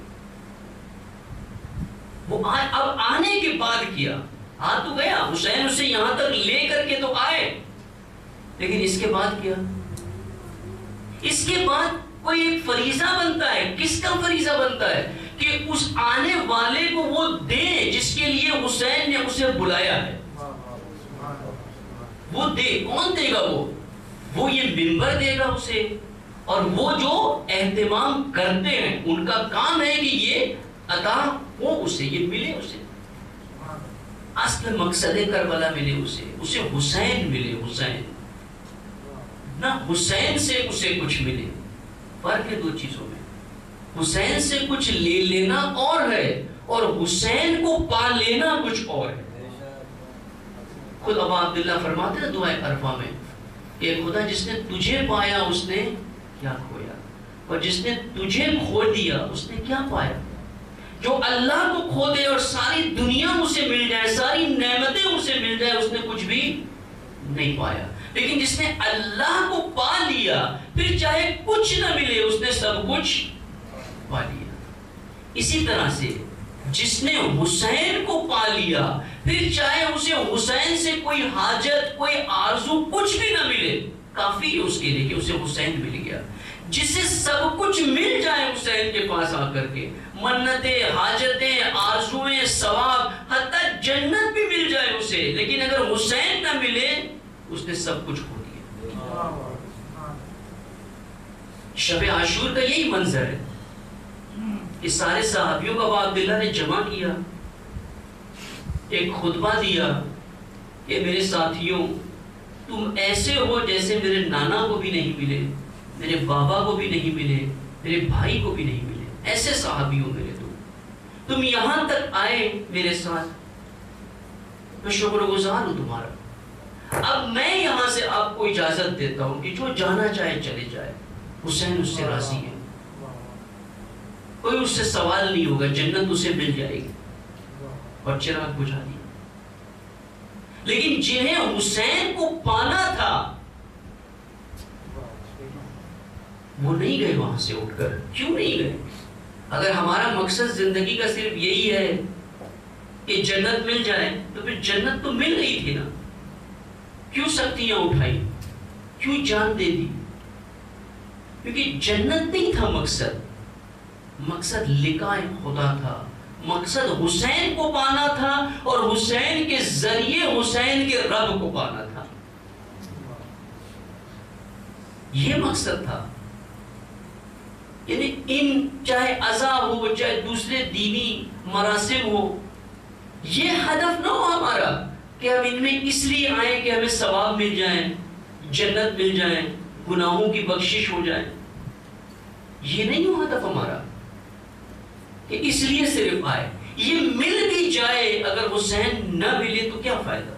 وہ اب آنے کے بعد کیا، آ تو گیا، حسین اسے یہاں تک لے کر کے تو آئے، لیکن اس کے بعد کیا؟ اس کے بعد کوئی ایک فریضہ بنتا ہے۔ کس کا فریضہ بنتا ہے؟ کہ اس آنے والے کو وہ دے جس کے لیے حسین نے اسے بلایا ہے، وہ دے۔ کون دے گا؟ وہ وہ یہ منبر دے گا اسے، اور وہ جو اہتمام کرتے ہیں ان کا کام ہے کہ یہ عطا ہو اسے، یہ ملے اسے۔ اصل مقصد کربلا ملے اسے، اسے حسین ملے، حسین نہ حسین سے اسے کچھ ملے۔ فرق ہے دو چیزوں میں، حسین سے کچھ لے لینا اور ہے، اور حسین کو پا لینا کچھ اور ہے۔ خود ابا عبداللہ فرماتے ہیں دعائے عرفہ میں کہ خدا جس نے تجھے پایا اس نے کیا کھویا، اور جس نے تجھے کھو دیا اس نے کیا پایا۔ جو اللہ کو کھو دے اور ساری دنیا اسے مل جائے، ساری نعمتیں اسے مل جائے، اس نے کچھ بھی نہیں پایا۔ لیکن جس نے اللہ کو پا لیا پھر چاہے کچھ نہ ملے اس نے سب کچھ پا لیا۔ اسی طرح سے جس نے حسین کو پا لیا پھر چاہے اسے حسین سے کوئی حاجت، کوئی آرزو کچھ بھی نہ ملے، کافی ہے اس کے لیے کہ اسے حسین مل گیا۔ جسے سب کچھ مل جائے حسین کے پاس آ کر کے، منتیں، حاجتیں، آرزویں، ثواب، حتیٰ جنت بھی مل جائے اسے، لیکن اگر حسین نہ ملے اس نے سب کچھ کھو دیا۔ شب عاشور کا یہی منظر ہے کہ سارے صحابیوں کا ابا عبداللہ نے جمع کیا، ایک خطبہ دیا کہ میرے ساتھیوں تم ایسے ہو جیسے میرے نانا کو بھی نہیں ملے، میرے بابا کو بھی نہیں ملے، میرے بھائی کو بھی نہیں ملے، ایسے صحابی ہو میرے تم تم یہاں تک آئے میرے ساتھ، میں شکر گزار ہوں تمہارا۔ اب میں یہاں سے آپ کو اجازت دیتا ہوں کہ جو جانا چاہے چلے جائے، حسین اس سے راضی ہے، کوئی اس سے سوال نہیں ہوگا، جنت اسے مل جائے گی، اور چراغ بجھا دیا۔ لیکن جنہیں حسین کو پانا تھا وہ نہیں گئے وہاں سے اٹھ کر۔ کیوں نہیں گئے؟ اگر ہمارا مقصد زندگی کا صرف یہی ہے کہ جنت مل جائے تو پھر جنت تو مل گئی تھی نا، کیوں سختیاں اٹھائی، کیوں جان دے دی؟ کیونکہ جنت نہیں تھا مقصد، مقصد لقائے خدا تھا، مقصد حسین کو پانا تھا، اور حسین کے ذریعے حسین کے رب کو پانا تھا، یہ مقصد تھا۔ یعنی ان چاہے عزا ہو، چاہے دوسرے دینی مراسم ہو، یہ ہدف نہ ہو ہمارا کہ ہم ان میں اس لیے آئیں کہ ہمیں ثواب مل جائیں، جنت مل جائیں، گناہوں کی بخشش ہو جائے، یہ نہیں ہو ہدف ہمارا کہ اس لیے صرف آئے۔ یہ مل بھی جائے اگر حسین نہ ملے تو کیا فائدہ؟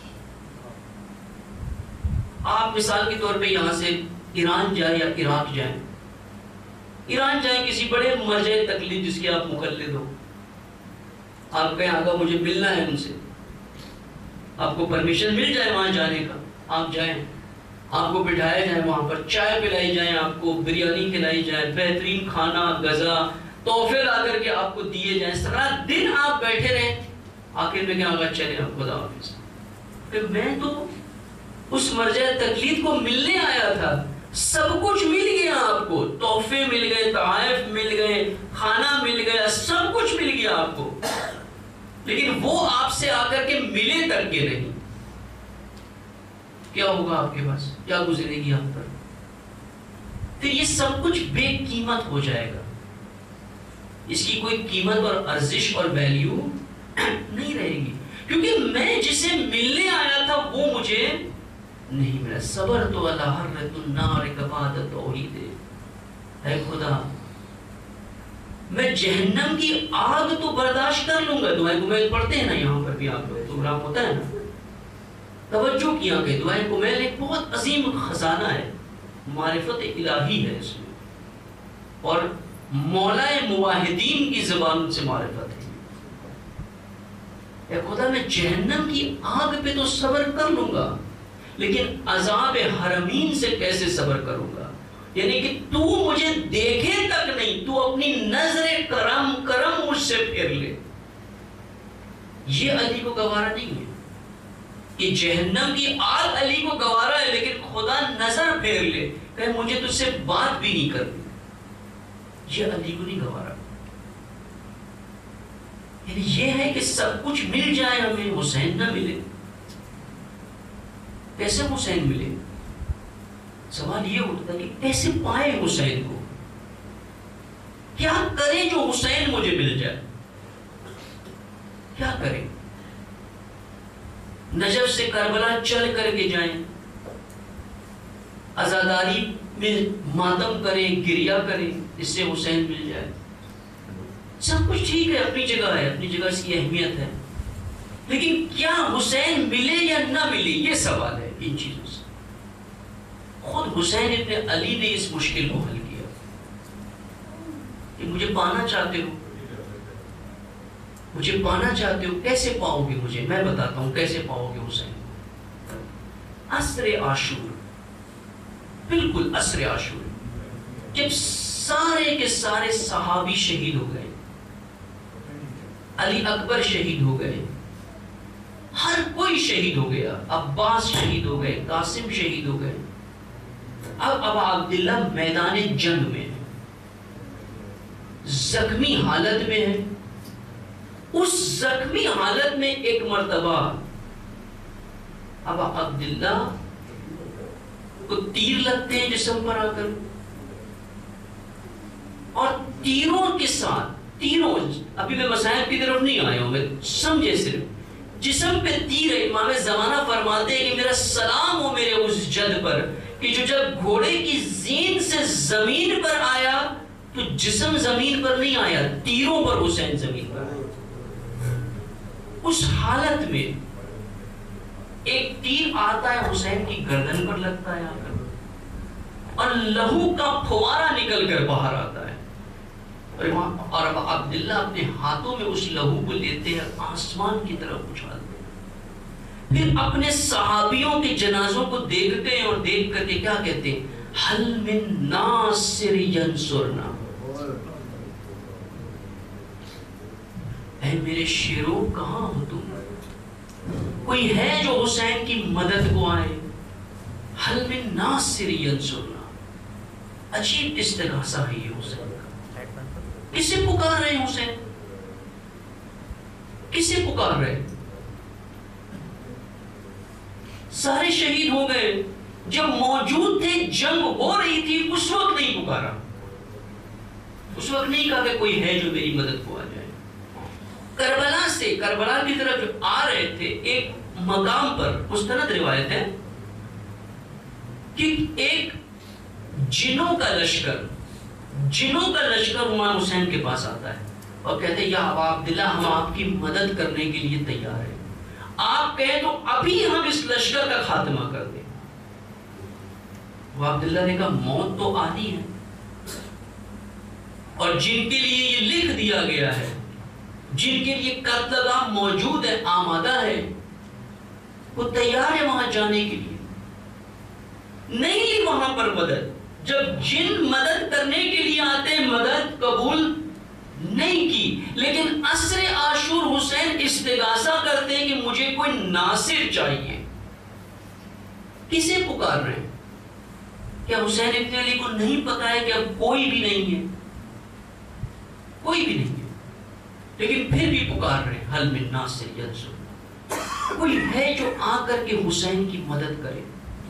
آپ مثال کے طور پہ یہاں سے ایران جائیں یا عراق جائیں، ایران جائیں کسی بڑے مرجع تقلید جس کے آپ مقلد ہو، آپ کہیں آقا مجھے ملنا ہے ان سے، آپ کو پرمیشن مل جائے وہاں جانے کا، آپ جائیں، آپ کو بٹھایا جائے وہاں پر، چائے پلائی جائیں، آپ کو بریانی کھلائی جائے، بہترین کھانا غذا تحفے لا کر کے آپ کو دیے جائیں، سارا دن آپ بیٹھے رہیں، آخر میں کہ آقا چلے آپ خدا حافظ، کہ میں تو اس مرجع تقلید کو ملنے آیا تھا، سب کچھ مل گیا آپ کو، تحفے مل گئے، تحائف مل گئے، کھانا مل گیا، سب کچھ مل گیا آپ کو، لیکن وہ آپ سے آ کر کے ملے تک کے نہیں، کیا ہوگا آپ کے پاس؟ کیا گزرے گی آپ پر؟ پھر یہ سب کچھ بے قیمت ہو جائے گا، اس کی کوئی قیمت اور ارزش اور ویلیو نہیں رہے گی، کیونکہ میں جسے ملنے آیا تھا وہ مجھے نہیں ملا۔ صبر تو اللہ حرت النار کباد توحید، اے خدا میں جہنم کی آگ تو برداشت کر لوں گا، دعائیں کمیل پڑھتے ہیں نا یہاں پر بھی آپ لوگ، پروگرام ہوتا ہے نا، توجہ کیا کہ دعائیں کمیل ایک بہت عظیم خزانہ ہے، معرفت الہی ہے اس میں، اور مولا موحدین کی زبان سے معرفت ہے۔ اے خدا میں جہنم کی آگ پہ تو صبر کر لوں گا، لیکن عذاب حرمین سے کیسے صبر کروں گا؟ یعنی کہ تو مجھے دیکھے تک نہیں، تو اپنی نظر کرم کرم مجھ سے پھیر لے۔ یہ علی کو گوارا نہیں ہے کہ جہنم کی آگ علی کو گوارا ہے، لیکن خدا نظر پھیر لے کہ مجھے تجھ سے بات بھی نہیں کرنی، یہ علی کو نہیں گوارا۔ یعنی یہ ہے کہ سب کچھ مل جائے ہمیں، حسین نہ ملے، کیسے حسین ملے؟ سوال یہ اٹھتا کہ کیسے پائے حسین کو؟ کیا کریں جو حسین مجھے مل جائے؟ کیا کریں؟ نجف سے کربلا چل کر کے جائیں، عزاداری میں ماتم کریں، گریہ کریں، اس سے حسین مل جائے؟ سب کچھ ٹھیک ہے، اپنی جگہ ہے، اپنی جگہ اس کی اہمیت ہے، لیکن کیا حسین ملے یا نہ ملے؟ یہ سوال ہے ان چیزوں سے۔ خود حسین ابن علی نے اس مشکل کو حل کیا کہ مجھے پانا چاہتے ہو، مجھے پانا چاہتے ہو، کیسے پاؤ گے مجھے؟ میں بتاتا ہوں کیسے پاؤ گے حسین کو۔ عصر عاشور، بالکل عصر عاشور، جب سارے کے سارے صحابی شہید ہو گئے، علی اکبر شہید ہو گئے، ہر کوئی شہید ہو گیا، عباس شہید ہو گئے، قاسم شہید ہو گئے، اب ابا عبداللہ میدان جنگ میں ہے، زخمی حالت میں ہے۔ اس زخمی حالت میں ایک مرتبہ ابا عبداللہ کو تیر لگتے ہیں جسم پر آ کر، اور تیروں کے ساتھ، تیروں، ابھی میں مسائل کی طرف نہیں آیا ہوں، میں سمجھے صرف جسم پہ تیر ہے۔ امام زمانہ فرماتے ہیں کہ میرا سلام ہو میرے اس جد پر کہ جو جب گھوڑے کی زین سے زمین پر آیا تو جسم زمین پر نہیں آیا، تیروں پر حسین زمین پر آیا۔ اس حالت میں ایک تیر آتا ہے، حسین کی گردن پر لگتا ہے آ کر، اور لہو کا پھوارا نکل کر باہر آتا ہے، اور اب عبداللہ اپنے ہاتھوں میں اس لہو کو لیتے ہیں، آسمان کی طرف اچھالتے ہیں، پھر اپنے صحابیوں کے جنازوں کو دیکھتے ہیں، اور دیکھ کر کے کیا کہتے ہیں؟ حل من ناصر ینصرنا، اے میرے شیروں کہاں ہو تم؟ کوئی ہے جو حسین کی مدد کو آئے؟ حل من ناصر ینصرنا، عجیب استغاثہ ہے یہ حسین کا۔ کسے پکار رہے ہیں حسین؟ کسے پکار رہے ہیں؟ سارے شہید ہو گئے، جب موجود تھے، جنگ ہو رہی تھی، اس وقت نہیں پکارا، اس وقت نہیں کہا کہ کوئی ہے جو میری مدد کو آ جائے۔ کربلا سے، کربلا کی طرف جو آ رہے تھے، ایک مقام پر مستند روایت ہے کہ ایک جنوں کا لشکر جنوں کا لشکر امام حسین کے پاس آتا ہے اور کہتے ہیں یا ابا عبداللہ، ہم آپ کی مدد کرنے کے لیے تیار ہیں، آپ کہیں تو ابھی ہم اس لشکر کا خاتمہ کر دیں۔ وہ عبداللہ نے کہا موت تو آنی ہے، اور جن کے لیے یہ لکھ دیا گیا ہے، جن کے لیے قتل عام موجود ہے، آمادہ ہے، وہ تیار ہے وہاں جانے کے لیے۔ نہیں لی وہاں پر مدد، جب جن مدد کرنے کے لیے آتے ہیں مدد قبول نہیں کی، لیکن عصر عاشور حسین استغاثہ کرتے ہیں کہ مجھے کوئی ناصر چاہیے۔ کسے پکار رہے ہیں؟ کیا حسین ابن علی کو نہیں پتا ہے کہ اب کوئی بھی نہیں ہے؟ کوئی بھی نہیں ہے، لیکن پھر بھی پکار رہے ہیں، حل من ناصر ینصرنا، کوئی ہے جو آ کر کے حسین کی مدد کرے۔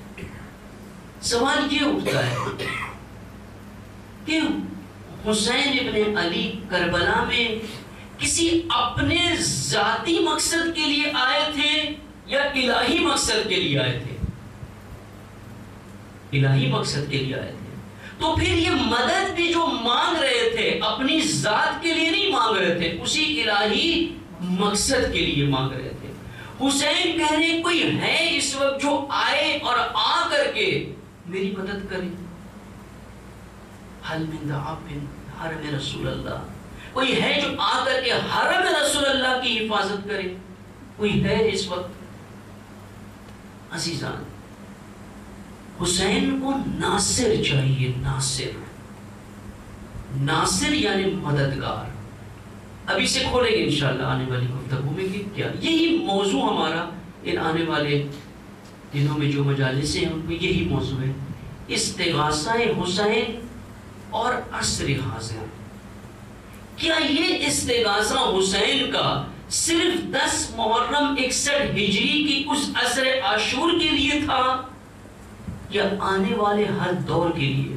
سوال یہ اٹھتا ہے کہ حسین ابن علی کربلا میں کسی اپنے ذاتی مقصد کے لیے آئے تھے یا الہی مقصد کے لیے آئے تھے؟ الہی مقصد کے لیے آئے تھے، تو پھر یہ مدد بھی جو مانگ رہے تھے اپنی ذات کے لیے نہیں مانگ رہے تھے، اسی الہی مقصد کے لیے مانگ رہے تھے۔ حسین کہہ رہے کوئی ہے اس وقت جو آئے اور آ کر کے میری مدد کرے۔ حل من دعاب حرم رسول اللہ، کوئی ہے جو آ کر کے حرم رسول اللہ کی حفاظت کرے؟ کوئی ہے اس وقت؟ عزیزان، حسین کو ناصر چاہیے، ناصر ناصر یعنی مددگار. ابھی سے کھولیں گے انشاءاللہ آنے والی گفتگو میں کہ کیا یہی موضوع ہمارا ان آنے والے دنوں میں جو مجالس ہیں ان کو یہی موضوع ہے، استغاثہ حسین اور عصر حاضر. کیا یہ استغاثہ حسین کا صرف دس محرم اکسٹھ ہجری کی اس عصر عاشور کے لیے تھا یا آنے والے ہر دور کے لیے؟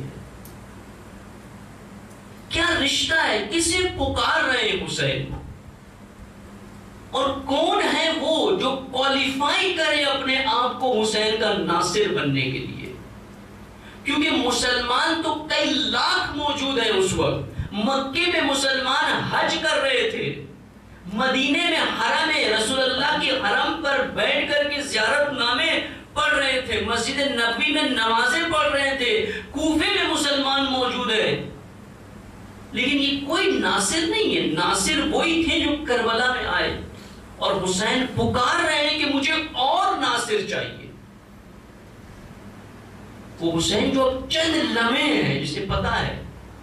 کیا رشتہ ہے؟ کسے پکار رہے ہیں حسین؟ اور کون ہے وہ جو کوالیفائی کرے اپنے آپ کو حسین کا ناصر بننے کے لیے؟ کیونکہ مسلمان تو کئی لاکھ موجود ہیں اس وقت. مکے میں مسلمان حج کر رہے تھے، مدینے میں حرم رسول اللہ کے حرم پر بیٹھ کر کے زیارت نامے پڑھ رہے تھے، مسجد نبوی میں نمازیں پڑھ رہے تھے، کوفے میں مسلمان موجود ہیں. لیکن یہ کوئی ناصر نہیں ہے. ناصر وہی تھے جو کربلا میں آئے اور حسین پکار رہے ہیں کہ مجھے اور ناصر چاہیے. وہ حسین جو اب چند لمحے ہیں، جسے پتا ہے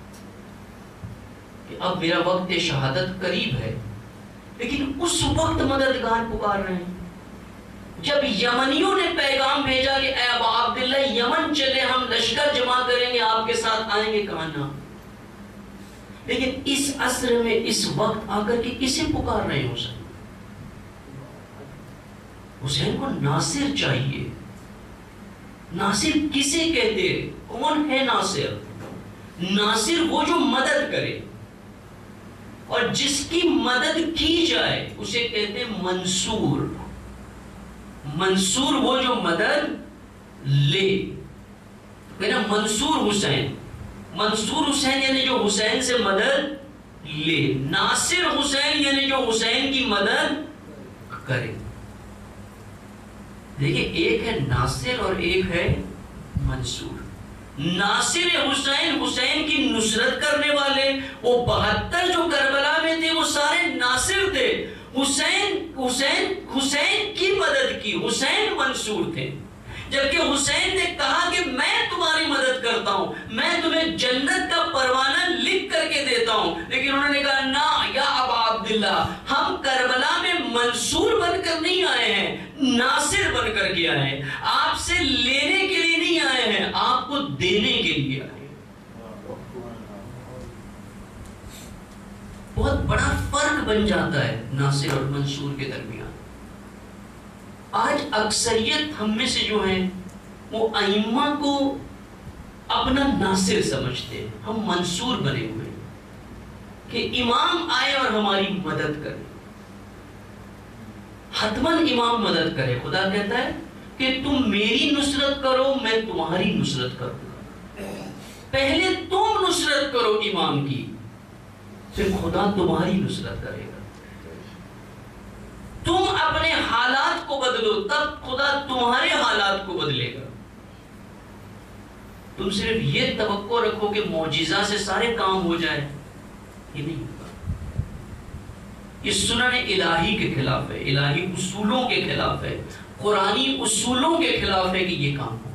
کہ اب میرا وقت شہادت قریب ہے، لیکن اس وقت مددگار پکار رہے ہیں. جب یمنیوں نے پیغام بھیجا کہ اے ابا عبداللہ یمن چلے، ہم لشکر جمع کریں گے، آپ کے ساتھ آئیں گے، کہا نہ. لیکن اس عصر میں اس وقت آ کر کے کسے پکار رہے ہیں؟ حسین حسین کو ناصر چاہیے. ناصر کسے کہتے ہیں؟ کون ہے ناصر؟ ناصر وہ جو مدد کرے اور جس کی مدد کی جائے اسے کہتے ہیں منصور. منصور وہ جو مدد لے. کہنا منصور حسین، منصور حسین یعنی جو حسین سے مدد لے، ناصر حسین یعنی جو حسین کی مدد کرے. دیکھیں، ایک ہے ناصر اور ایک ہے منصور. ناصر حسین حسین کی نصرت کرنے والے، وہ بہتر جو کربلا میں تھے وہ سارے ناصر تھے. حسین حسین حسین کی مدد کی، حسین منصور تھے. جبکہ حسین نے کہا کہ میں تمہاری مدد کرتا ہوں، میں تمہیں جنت کا پروانہ لکھ کر کے دیتا ہوں. لیکن انہوں نے کہا نا یا ابا عبداللہ، ہم کربلا میں منصور بن کر نہیں آئے ہیں، ناصر بن کر کے آئے ہیں. آپ سے لینے کے لیے نہیں آئے ہیں، آپ کو دینے کے لیے آئے ہیں. بہت بڑا فرق بن جاتا ہے ناصر اور منصور کے درمیان. آج اکثریت ہم میں سے جو ہیں وہ ائمہ کو اپنا ناصر سمجھتے ہیں. ہم منصور بنے ہوئے ہیں کہ امام آئے اور ہماری مدد کرے. حتماً امام مدد کرے. خدا کہتا ہے کہ تم میری نصرت کرو، میں تمہاری نصرت کروں. پہلے تم نصرت کرو امام کی، پھر خدا تمہاری نصرت کرے گا. تم اپنے حالات کو بدلو، تب خدا تمہارے حالات کو بدلے گا. تم صرف یہ توقع رکھو کہ معجزہ سے سارے کام ہو جائے، یہ نہیں ہوگا. یہ سنن الہی کے خلاف ہے، الہی اصولوں کے خلاف ہے، قرآنی اصولوں کے خلاف ہے کہ یہ کام ہو.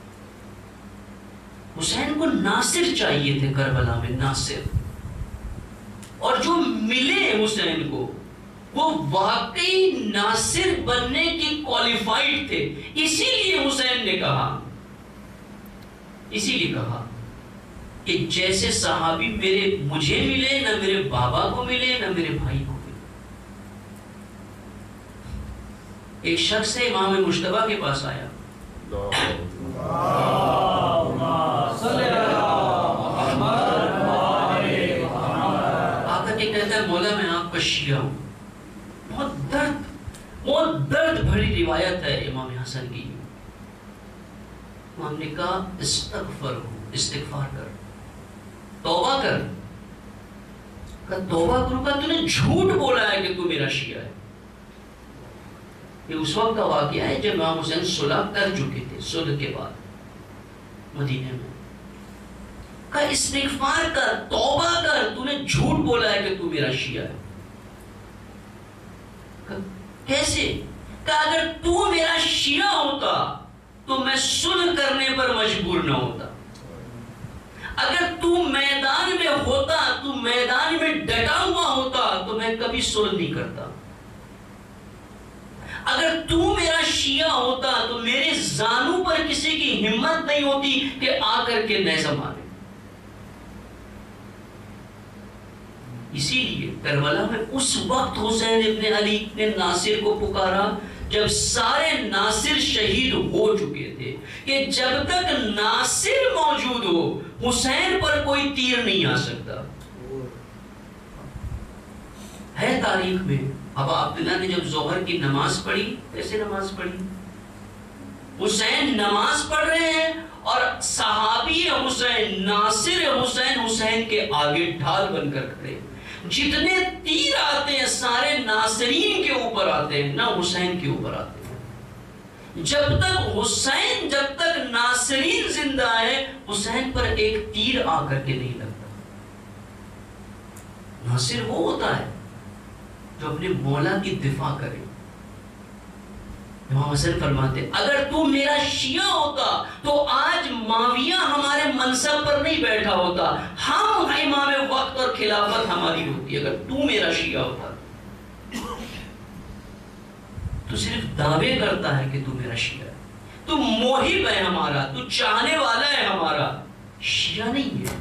حسین کو ناصر چاہیے تھے کربلا میں، ناصر. اور جو ملے حسین کو وہ واقعی ناصر بننے کی کوالیفائڈ تھے. اسی لیے حسین نے کہا اسی لیے کہا کہ جیسے صحابی میرے مجھے ملے، نہ میرے بابا کو ملے نہ میرے بھائی کو ملے. ایک شخص ہے امام مجتبیٰ کے پاس آیا، آ کر کے کہتا ہے مولا میں آپ کا شیعہ ہوں. بہت درد بہت درد بھری روایت ہے امام حسن کی. امام نے کہا استغفر ہو، استغفار کر، توبہ کر. کہا توبہ کروں؟ کا تو نے جھوٹ بولا ہے کہ تو میرا شیعہ ہے. یہ اس وقت کا واقعہ ہے جب امام حسین صلح کر چکے تھے، صلح کے بعد مدینے میں. کہا استغفار کر، توبہ کر، تو نے جھوٹ بولا ہے کہ تو میرا شیعہ ہے. کیسے؟ کہ اگر تو میرا شیعہ ہوتا تو میں صلح کرنے پر مجبور نہ ہوتا، اگر تو میدان میں ہوتا، تو میدان میں ڈٹا ہوا ہوتا تو میں کبھی صلح نہیں کرتا، اگر تو میرا شیعہ ہوتا تو میرے زانوں پر کسی کی ہمت نہیں ہوتی کہ آ کر کے نیزہ مارے۔ اسی لیے کربلا میں اس وقت حسین ابن علی نے ناصر کو پکارا جب سارے ناصر شہید ہو چکے تھے، کہ جب تک ناصر موجود ہو حسین پر کوئی تیر نہیں آ سکتا۔ ہے تاریخ میں ابا عبداللہ نے جب ظہر کی نماز پڑھی، کیسے نماز پڑھی؟ حسین نماز پڑھ رہے ہیں اور صحابی حسین ناصر حسین حسین کے آگے ڈھال بن کر کھڑے، جتنے تیر آتے ہیں سارے ناصرین کے اوپر آتے ہیں، نہ حسین کے اوپر آتے ہیں۔ جب تک حسین جب تک ناصرین زندہ ہے حسین پر ایک تیر آ کر کے نہیں لگتا۔ ناصر وہ ہوتا ہے جو اپنے مولا کی دفاع کرے۔ امام حسن فرماتے اگر تو میرا شیعہ ہوتا تو آج معاویہ ہمارے منصب پر نہیں بیٹھا ہوتا، ہم امام وقت اور خلافت ہماری ہوتی۔ اگر تو میرا شیعہ ہوتا تو صرف دعوے کرتا ہے کہ تو میرا شیعہ ہے، تو محب ہے ہمارا، تو چاہنے والا ہے ہمارا، شیعہ نہیں ہے۔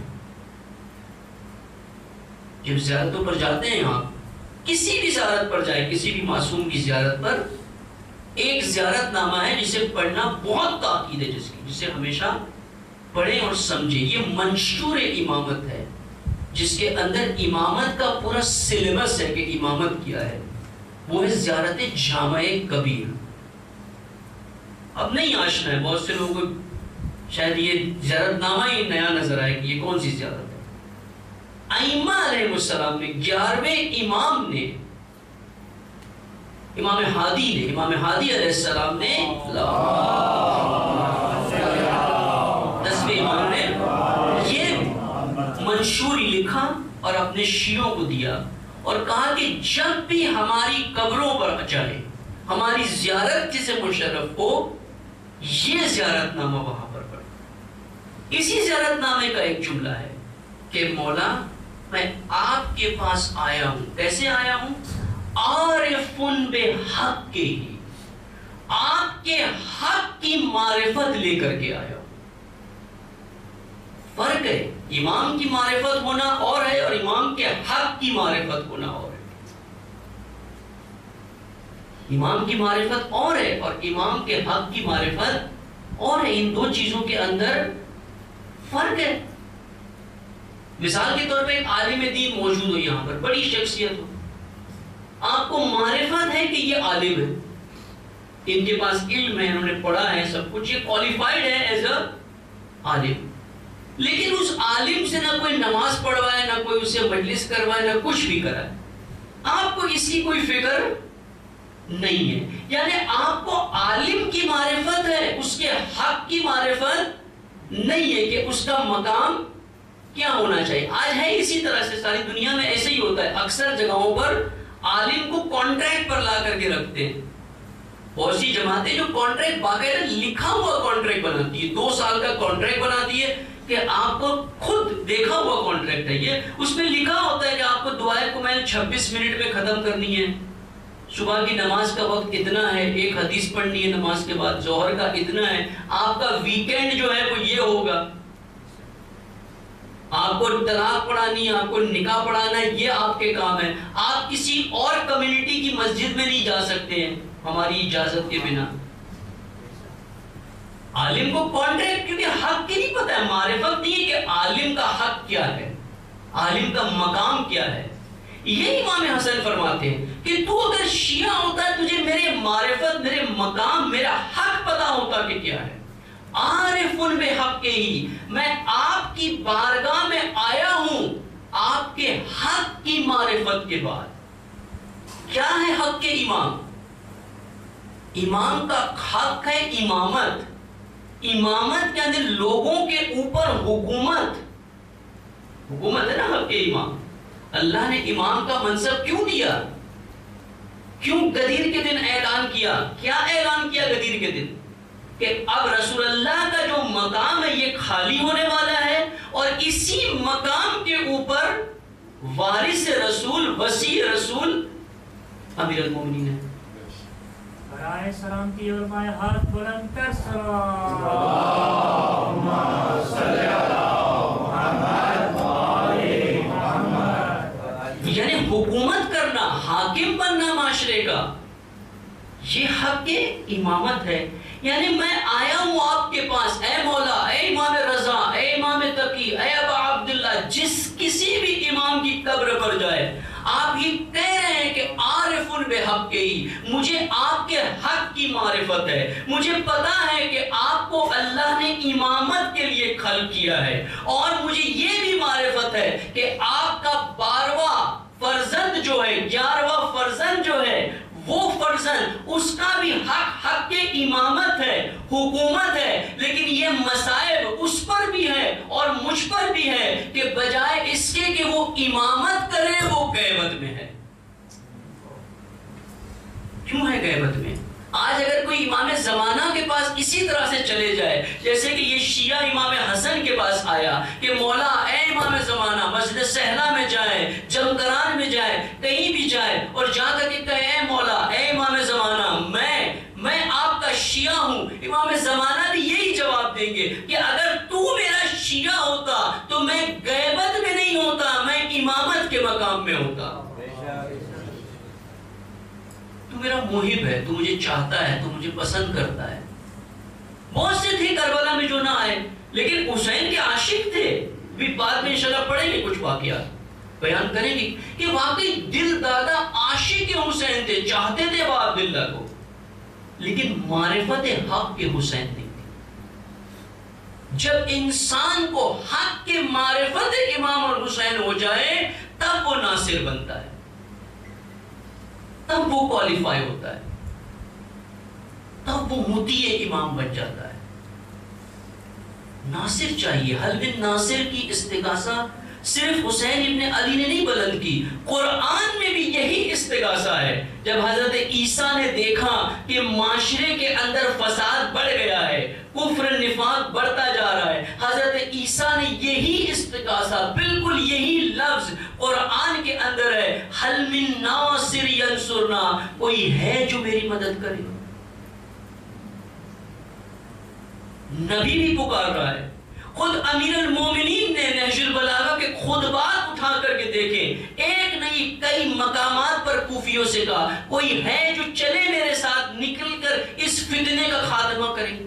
جب زیارتوں پر جاتے ہیں آپ، کسی بھی زیارت پر جائے، کسی بھی معصوم کی زیارت پر ایک زیارت نامہ ہے جسے پڑھنا بہت تاکید ہے، جس کی جسے ہمیشہ پڑھیں اور سمجھیں۔ یہ منشور امامت ہے جس کے اندر امامت کا پورا سلیبس ہے کہ امامت کیا ہے، وہ ہے زیارت جامع کبیر۔ اب نہیں آشنا ہے، بہت سے لوگوں کو شاید یہ زیارت نامہ ہی نیا نظر آئے کہ یہ کون سی زیارت ہے۔ ائمہ علیہ السلام نے، گیارہویں امام نے، امام ہادی نے امام ہادی علیہ السلام نے دسویں امام نے یہ منشوری لکھا اور اپنے شیعوں کو دیا اور کہا کہ جب بھی ہماری قبروں پر جائے، ہماری زیارت جسے مشرف ہو، یہ زیارت نامہ وہاں پر پڑھے۔ اسی زیارت نامے کا ایک جملہ ہے کہ مولا میں آپ کے پاس آیا ہوں، کیسے آیا ہوں؟ عارفن بے حق کے ہی، آپ کے حق کی معرفت لے کر کے آیا ہوں۔ فرق ہے، امام کی معرفت ہونا اور ہے اور امام کے حق کی معرفت ہونا اور ہے۔ امام کی معرفت اور ہے اور امام کے حق کی معرفت اور ہے، ان دو چیزوں کے اندر فرق ہے۔ مثال کے طور پہ ایک عالم دین موجود ہو یہاں پر، بڑی شخصیت ہو، آپ کو معرفت ہے کہ یہ عالم ہے، ان کے پاس علم ہے، انہوں نے پڑھا ہے، سب کچھ، یہ کوالیفائڈ ہے ایز اے عالم، لیکن اس عالم سے نہ کوئی نماز پڑھوائے، نہ کوئی اسے مجلس کروائے، نہ کچھ بھی کرائے، آپ کو اس کی کوئی فکر نہیں ہے۔ یعنی آپ کو عالم کی معرفت ہے، اس کے حق کی معرفت نہیں ہے کہ اس کا مقام کیا ہونا چاہیے۔ آج ہے اسی طرح سے، ساری دنیا میں ایسے ہی ہوتا ہے، اکثر جگہوں پر عالم کو کانٹریکٹ پر لا کر کے رکھتے ہیں۔ بہت سی جماعتیں جو کانٹریکٹ باقاعدہ لکھا ہوا کانٹریکٹ بناتی ہے، دو سال کا کانٹریکٹ بناتی ہے کہ آپ کو خود دیکھا ہوا کانٹریکٹ ہے یہ، اس میں لکھا ہوتا ہے کہ آپ کو دعائے کو میں چھبیس منٹ میں ختم کرنی ہے، صبح کی نماز کا وقت اتنا ہے، ایک حدیث پڑھنی ہے نماز کے بعد، ظہر کا اتنا ہے، آپ کا ویکینڈ جو ہے وہ یہ ہوگا، آپ کو طلاق پڑھانی ہے، آپ کو نکاح پڑھانا ہے، یہ آپ کے کام ہے، آپ کسی اور کمیونٹی کی مسجد میں نہیں جا سکتے ہیں ہماری اجازت کے بنا۔ عالم کو کانٹریکٹ، کیونکہ حق کی نہیں پتہ ہے، معرفت نہیں ہے کہ عالم کا حق کیا ہے، عالم کا مقام کیا ہے۔ یہ امام حسن فرماتے ہیں کہ تو اگر شیعہ ہوتا ہے، تجھے میرے معرفت، میرے مقام، میرا حق پتا ہوتا کہ کیا ہے۔ عارفن بے حق کے ہی، میں آپ کی بارگاہ میں آیا ہوں آپ کے حق کی معرفت کے بعد۔ کیا ہے حق کے امام؟ امام کا حق ہے امامت، امامت کے اندر لوگوں کے اوپر حکومت، حکومت ہے نا حق کے امام۔ اللہ نے امام کا منصب کیوں دیا؟ کیوں غدیر کے دن اعلان کیا؟ کیا اعلان کیا غدیر کے دن؟ کہ اب رسول اللہ کا جو مقام ہے یہ خالی ہونے والا ہے، اور اسی مقام کے اوپر وارث رسول، وصی رسول امیر المومنین ہے۔ برائے سلامتی اور مائے ہاتھ بلند کر سلام۔ اللہم صلی علی محمد وآل محمد۔ یعنی حکومت کرنا، حاکم بننا معاشرے کا، یہ حق امامت ہے۔ یعنی میں آیا ہوں آپ کے پاس، اے مولا، اے امام رضا، اے امام تقی، اے ابا عبداللہ، جس کسی بھی امام کی قبر پر جائے، آپ یہ کہہ رہے ہیں کہ عارف بحق ہی، مجھے آپ کے حق کی معرفت ہے، مجھے پتا ہے کہ آپ کو اللہ نے امامت کے لیے خلق کیا ہے، اور مجھے یہ بھی معرفت ہے کہ آپ کا بارہواں فرزند جو ہے، گیارہواں فرزند جو ہے، وہ فرزند اس کا بھی حق حق کے امامت ہے، حکومت ہے، لیکن یہ مسائب اس پر بھی ہے اور مجھ پر بھی ہے کہ بجائے اس کے کہ وہ امامت کرے وہ غیبت میں ہے۔ کیوں ہے غیبت میں؟ آج اگر کوئی امام زمانہ کے پاس اسی طرح سے چلے جائے، جیسے کہ یہ شیعہ امام حسن کے پاس آیا کہ مولا اے امام زمانہ، مسجد سہلہ میں جائے، جمکران میں جائے، کہیں بھی جائے، اور جا کر کے کہے اے مولا اے امام زمانہ، میں میں آپ کا شیعہ ہوں، امام زمانہ بھی یہی جواب دیں گے کہ اگر تو میرا شیعہ ہوتا تو میں غیبت میں نہیں ہوتا، میں امامت کے مقام میں ہوتا۔ تو میرا محب ہے، تو مجھے چاہتا ہے، تو مجھے پسند کرتا ہے۔ بہت سے تھے کربلا میں جو نہ آئے، لیکن حسین کے عاشق تھے، بھی بعد میں انشاءاللہ پڑھیں گے، کچھ واقعات بیان کریں گے کہ واقعی دل دادا عاشق حسین تھے، چاہتے تھے ابا عبداللہ کو، لیکن معرفت حق کے حسین نہیں تھی۔ جب انسان کو حق کے معرفت امام اور حسین ہو جائے تب وہ ناصر بنتا ہے، تب وہ کوالیفائی ہوتا ہے، تب وہ مطیع امام بن جاتا ہے۔ ناصر چاہیے۔ حل بن ناصر کی استغاثہ صرف حسین ابن علی نے نہیں بلند کی، قرآن میں بھی یہی استغاثہ ہے۔ جب حضرت عیسیٰ نے دیکھا کہ معاشرے کے اندر فساد بڑھ گیا ہے، کفر نفاق بڑھتا جا رہا ہے، حضرت عیسیٰ نے یہی استغاثہ، بالکل یہی لفظ قرآن کے اندر ہے، حل من ناصر ینصرنا، کوئی ہے جو میری مدد کرے۔ نبی بھی پکار رہا ہے، خود امیر المومنین نے نہج البلاغہ کے خطبات اٹھا کر کے دیکھیں، ایک نہیں کئی مقامات پر کوفیوں سے کہا کوئی ہے جو چلے میرے ساتھ نکل کر اس فتنے کا خاتمہ کرے۔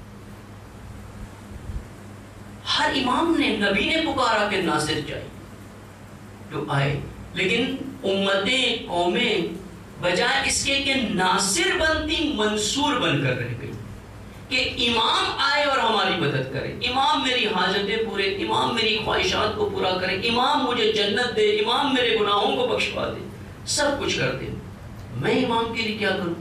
ہر امام نے، نبی نے پکارا کہ ناصر چاہیے جو آئے، لیکن امتیں، قومیں بجائے اس کے کہ ناصر بنتی، منصور بن کر رہ گئی کہ امام آئے اور ہماری مدد کرے، امام میری حاجتیں پورے، امام میری خواہشات کو پورا کرے، امام مجھے جنت دے، امام میرے گناہوں کو بخشوا دے، سب کچھ کر دے، میں امام کے لیے کیا کروں؟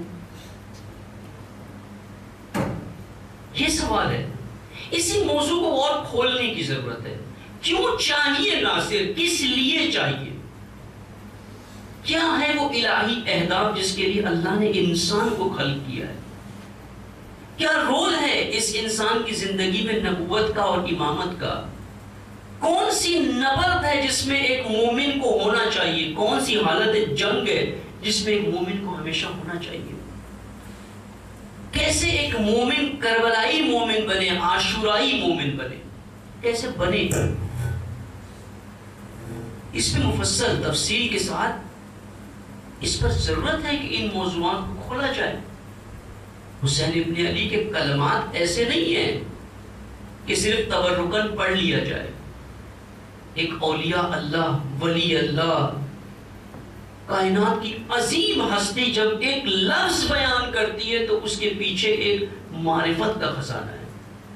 یہ سوال ہے۔ اسی موضوع کو اور کھولنے کی ضرورت ہے۔ کیوں چاہیے ناصر؟ کس لیے چاہیے؟ کیا ہے وہ الہی اہداف جس کے لیے اللہ نے انسان کو خلق کیا ہے؟ کیا رول ہے اس انسان کی زندگی میں نبوت کا اور امامت کا؟ کون سی نبرد ہے جس میں ایک مومن کو ہونا چاہیے؟ کون سی حالت جنگ ہے جس میں ایک مومن کو ہمیشہ ہونا چاہیے؟ کیسے ایک مومن کربلائی مومن بنے، عاشورائی مومن بنے؟ کیسے بنے؟ اس میں مفصل تفصیل کے ساتھ اس پر ضرورت ہے کہ ان موضوعات کو کھولا جائے۔ حسین ابن علی کے کلمات ایسے نہیں ہیں کہ صرف تبرکن پڑھ لیا جائے۔ ایک اولیاء اللہ، ولی اللہ، کائنات کی عظیم ہستی جب ایک لفظ بیان کرتی ہے تو اس کے پیچھے ایک معرفت کا خزانہ ہے۔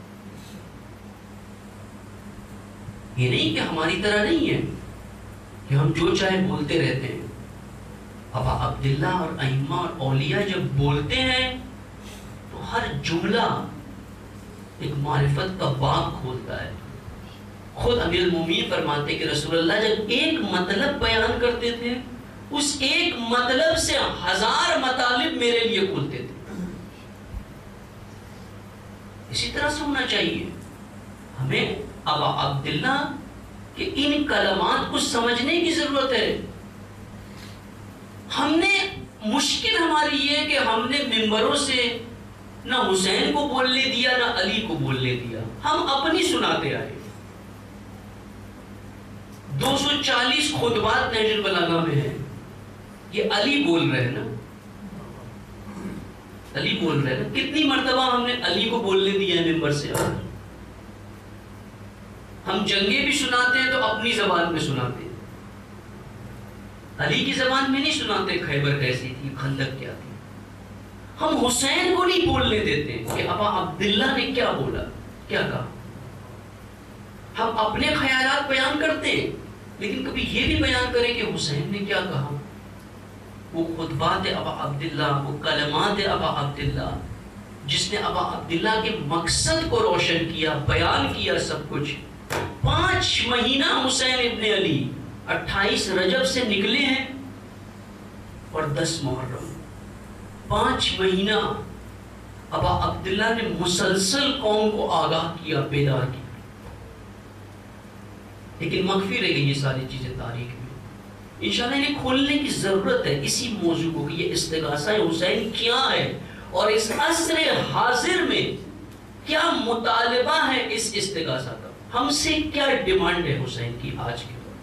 یہ نہیں کہ ہماری طرح نہیں ہے کہ ہم جو چاہے بولتے رہتے ہیں۔ ابا عبداللہ اور ائمہ اور اولیاء جب بولتے ہیں تو ہر جملہ ایک معرفت کا باب کھولتا ہے۔ خود امیر المومنین فرماتے کہ رسول اللہ جب ایک مطلب بیان کرتے تھے اس ایک مطلب سے ہزار مطالب میرے لیے کھلتے تھے. اسی طرح سے ہونا چاہیے. ہمیں ابا عبداللہ کہ ان کلمات کو سمجھنے کی ضرورت ہے. ہم نے مشکل ہماری یہ ہے کہ ہم نے ممبروں سے نہ حسین کو بولنے دیا نہ علی کو بولنے دیا. ہم اپنی سناتے آئے. دو سو چالیس خطبات نہج البلاغہ میں ہیں. یہ علی بول رہے ہیں نا, علی بول رہے ہیں نا. کتنی مرتبہ ہم نے علی کو بولنے دیا ہے ممبر سے. ہم جنگیں بھی سناتے ہیں تو اپنی زبان میں سناتے ہیں. علی کی زبان میں نہیں سناتے خیبر کیسی تھی, خندق کیا تھی. ہم حسین کو نہیں بولنے دیتے کہ ابا عبداللہ نے کیا بولا, کیا کہا. ہم اپنے خیالات بیان کرتے ہیں, لیکن کبھی یہ بھی بیان کریں کہ حسین نے کیا کہا. وہ خطبات ابا عبداللہ, وہ کلمات ابا عبداللہ, جس نے ابا عبداللہ کے مقصد کو روشن کیا, بیان کیا سب کچھ. پانچ مہینہ حسین ابن علی اٹھائیس رجب سے نکلے ہیں اور دس محرم. پانچ مہینہ ابا عبداللہ نے مسلسل قوم کو آگاہ کیا, بیدار کیا. لیکن مخفی رہ گئی یہ ساری چیزیں تاریخ میں. انشاءاللہ انہیں کھولنے کی ضرورت ہے اسی موضوع کو کہ یہ استغاثہ حسین کیا ہے اور اس عصر حاضر میں کیا مطالبہ ہے اس استغاثہ کا. ہم سے کیا ڈیمانڈ ہے حسین کی آج کے دور.